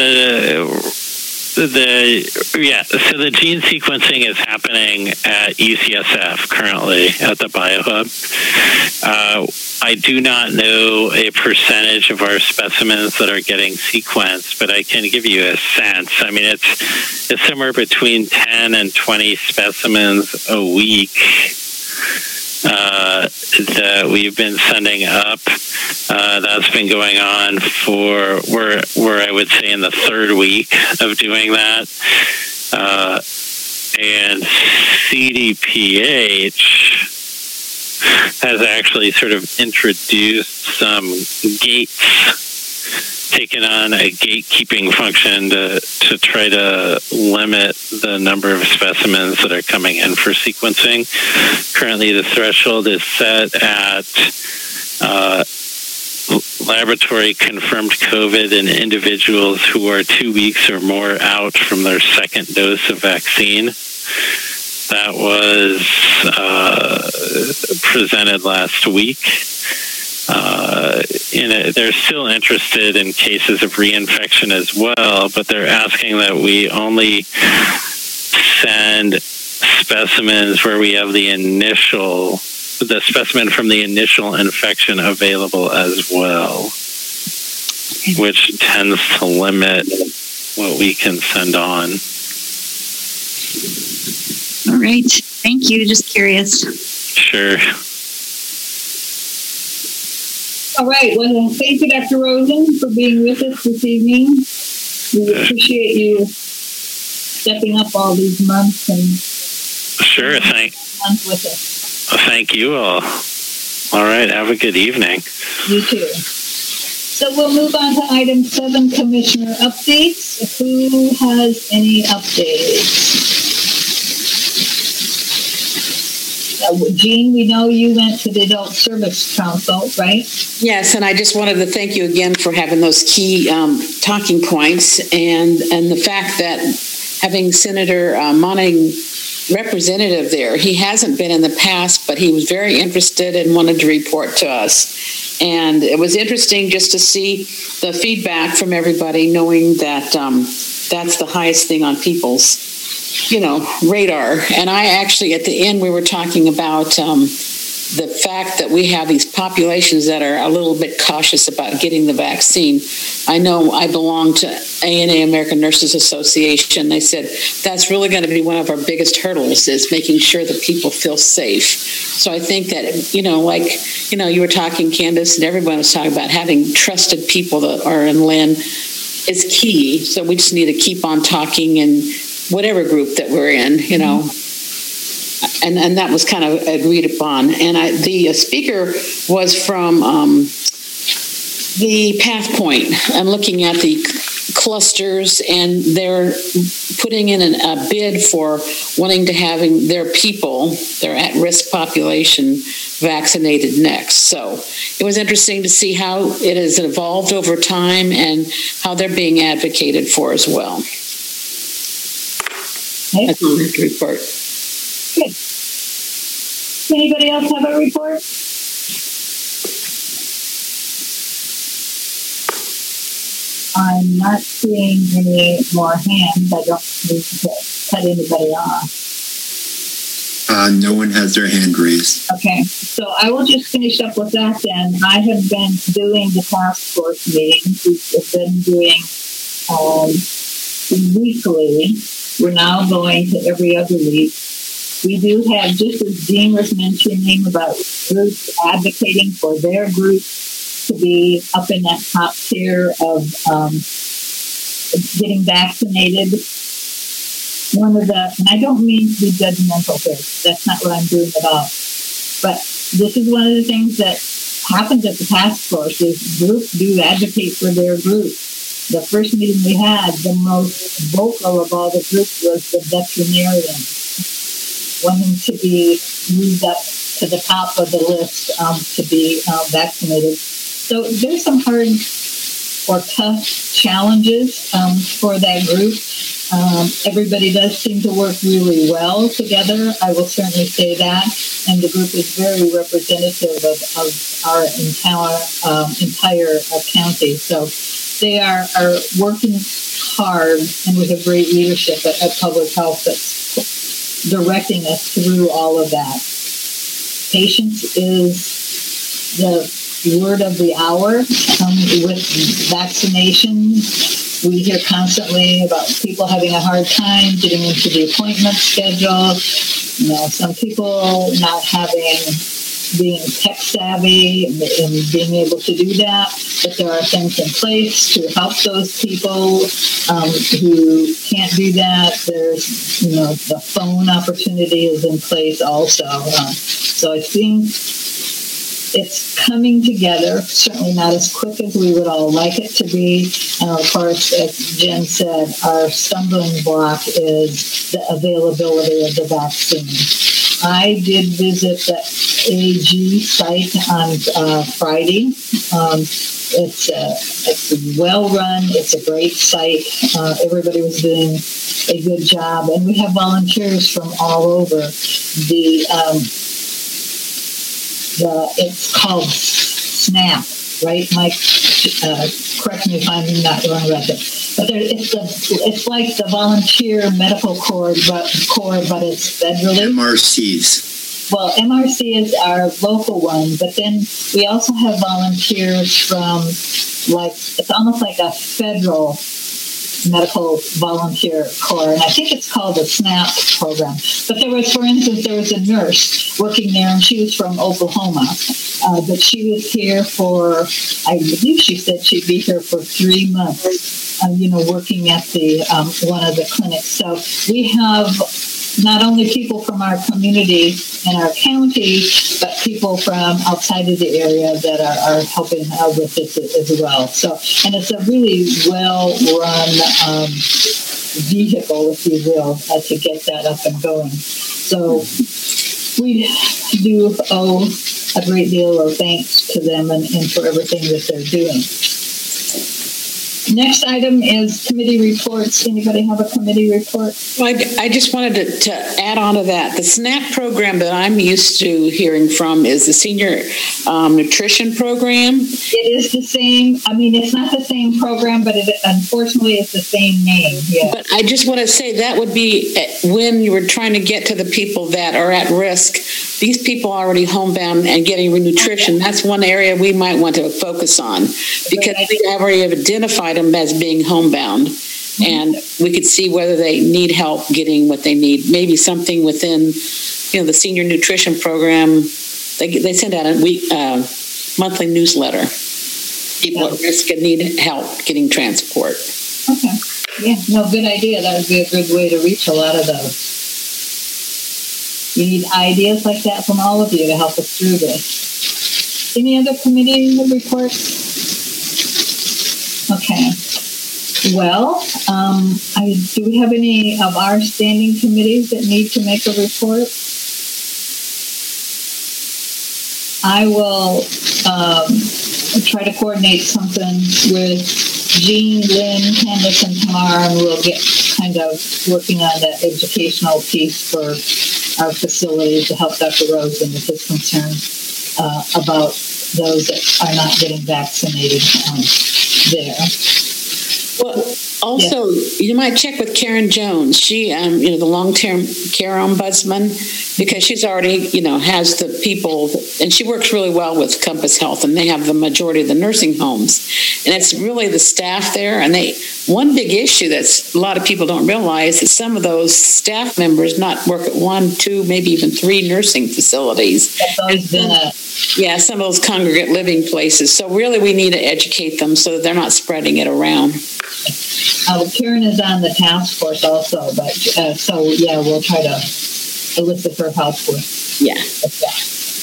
the gene sequencing is happening at UCSF currently at the BioHub. I do not know a percentage of our specimens that are getting sequenced, but I can give you a sense. I mean, it's somewhere between 10 and 20 specimens a week that we've been sending up. That's been going on for we're I would say in the third week of doing that. And CDPH has actually sort of introduced some gates taken on a gatekeeping function to try to limit the number of specimens that are coming in for sequencing. Currently, the threshold is set at laboratory confirmed COVID in individuals who are 2 weeks or more out from their second dose of vaccine. That was presented last week. They're still interested in cases of reinfection as well, but they're asking that we only send specimens where we have the specimen from the initial infection available as well, which tends to limit what we can send on. All right. Thank you. Just curious. Sure. All right. Well, thank you, Dr. Rosen, for being with us this evening. We appreciate you stepping up all these months and sure. Thank you all. All right. Have a good evening. You too. So we'll move on to item 7, Commissioner updates. Who has any updates? Jean, we know you went to the Adult Service Council, right? Yes, and I just wanted to thank you again for having those key talking points and the fact that having Senator Monning representative there, he hasn't been in the past, but he was very interested and wanted to report to us. And it was interesting just to see the feedback from everybody, knowing that that's the highest thing on people's radar. And I actually, at the end, we were talking about the fact that we have these populations that are a little bit cautious about getting the vaccine. I know I belong to ANA, American Nurses Association. They said that's really going to be one of our biggest hurdles, is making sure that people feel safe. So I think that, you were talking, Candace, and everyone was talking about having trusted people that are in Lynn is key. So we just need to keep on talking in whatever group that we're in, and that was kind of agreed upon. And the speaker was from the PathPoint. I'm looking at the clusters, and they're putting in a bid for wanting to having their people, their at-risk population, vaccinated next. So it was interesting to see how it has evolved over time and how they're being advocated for as well. That's all I have to report. Good. Anybody else have a report? I'm not seeing any more hands. I don't need to cut anybody off. No one has their hand raised. Okay, so I will just finish up with that then. I have been doing the task force meetings. We've been doing weekly. We're now going to every other week. We do have, just as Dean was mentioning about groups advocating for their group to be up in that top tier of getting vaccinated. And I don't mean to be judgmental here. That's not what I'm doing at all. But this is one of the things that happens at the task force is groups do advocate for their group. The first meeting we had, the most vocal of all the groups was the veterinarians, wanting to be moved up to the top of the list to be vaccinated. So there's some hard or tough challenges for that group. Everybody does seem to work really well together. I will certainly say that. And the group is very representative of our entire county. So they are working hard, and we have great leadership at Public Health that's directing us through all of that. Patience is the word of the hour with vaccinations. We hear constantly about people having a hard time getting into the appointment schedule. Some people not being tech savvy and being able to do that, but there are things in place to help those people who can't do that. There's, the phone opportunity is in place also. So I think it's coming together, certainly not as quick as we would all like it to be. And of course, as Jen said, our stumbling block is the availability of the vaccine. I did visit the AG site on Friday. It's well run. It's a great site. Everybody was doing a good job, and we have volunteers from all over. It's called SNAP, right, Mike? Correct me if I'm not wrong about that. But it's like the volunteer medical corps, but it's federally. MRCs. Well, MRC is our local one, but then we also have volunteers from, it's almost like a federal medical volunteer corps, and I think it's called the SNAP program. But for instance, there was a nurse working there, and she was from Oklahoma, but she was here for, I believe she said she'd be here for 3 months, working at the one of the clinics. So we have not only people from our community and our county, but people from outside of the area that are helping out with this as well. So, and it's a really well-run vehicle, if you will, to get that up and going. So we do owe a great deal of thanks to them and for everything that they're doing. Next item is committee reports. Anybody have a committee report? Well, I just wanted to add on to that. The SNAP program that I'm used to hearing from is the Senior Nutrition Program. It is the same. I mean, it's not the same program, but unfortunately it's the same name. Yeah. But I just want to say that would be when you were trying to get to the people that are at risk. These people are already homebound and getting nutrition. That's one area we might want to focus on because we already have identified them as being homebound, and we could see whether they need help getting what they need. Maybe something within, the Senior Nutrition Program. They send out a monthly newsletter. People at risk and need help getting transport. Okay. Yeah. No, good idea. That would be a good way to reach a lot of those. We need ideas like that from all of you to help us through this. Any other committee reports? Okay. Well, do we have any of our standing committees that need to make a report? I will try to coordinate something with Jean, Lynn, Candace, and Tamar, and we'll get kind of working on that educational piece for our facilities to help Dr. Rosen with his concerns about those that are not getting vaccinated there. Well, also, you might check with Karen Jones. She, the long-term care ombudsman, because she's already, has the people, and she works really well with Compass Health, and they have the majority of the nursing homes. And it's really the staff there. And one big issue that a lot of people don't realize is some of those staff members not work at 1, 2, maybe even 3 nursing facilities. Some of those congregate living places. So really we need to educate them so that they're not spreading it around. Karen is on the task force also, but we'll try to elicit her help with that.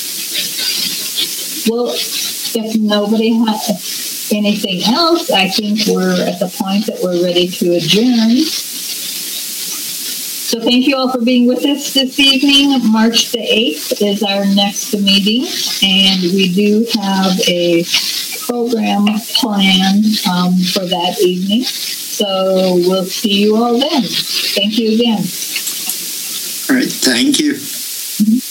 Well, if nobody has anything else, I think we're at the point that we're ready to adjourn. So thank you all for being with us this evening. March the 8th is our next meeting, and we do have a program planned for that evening. So we'll see you all then. Thank you again. All right. Thank you.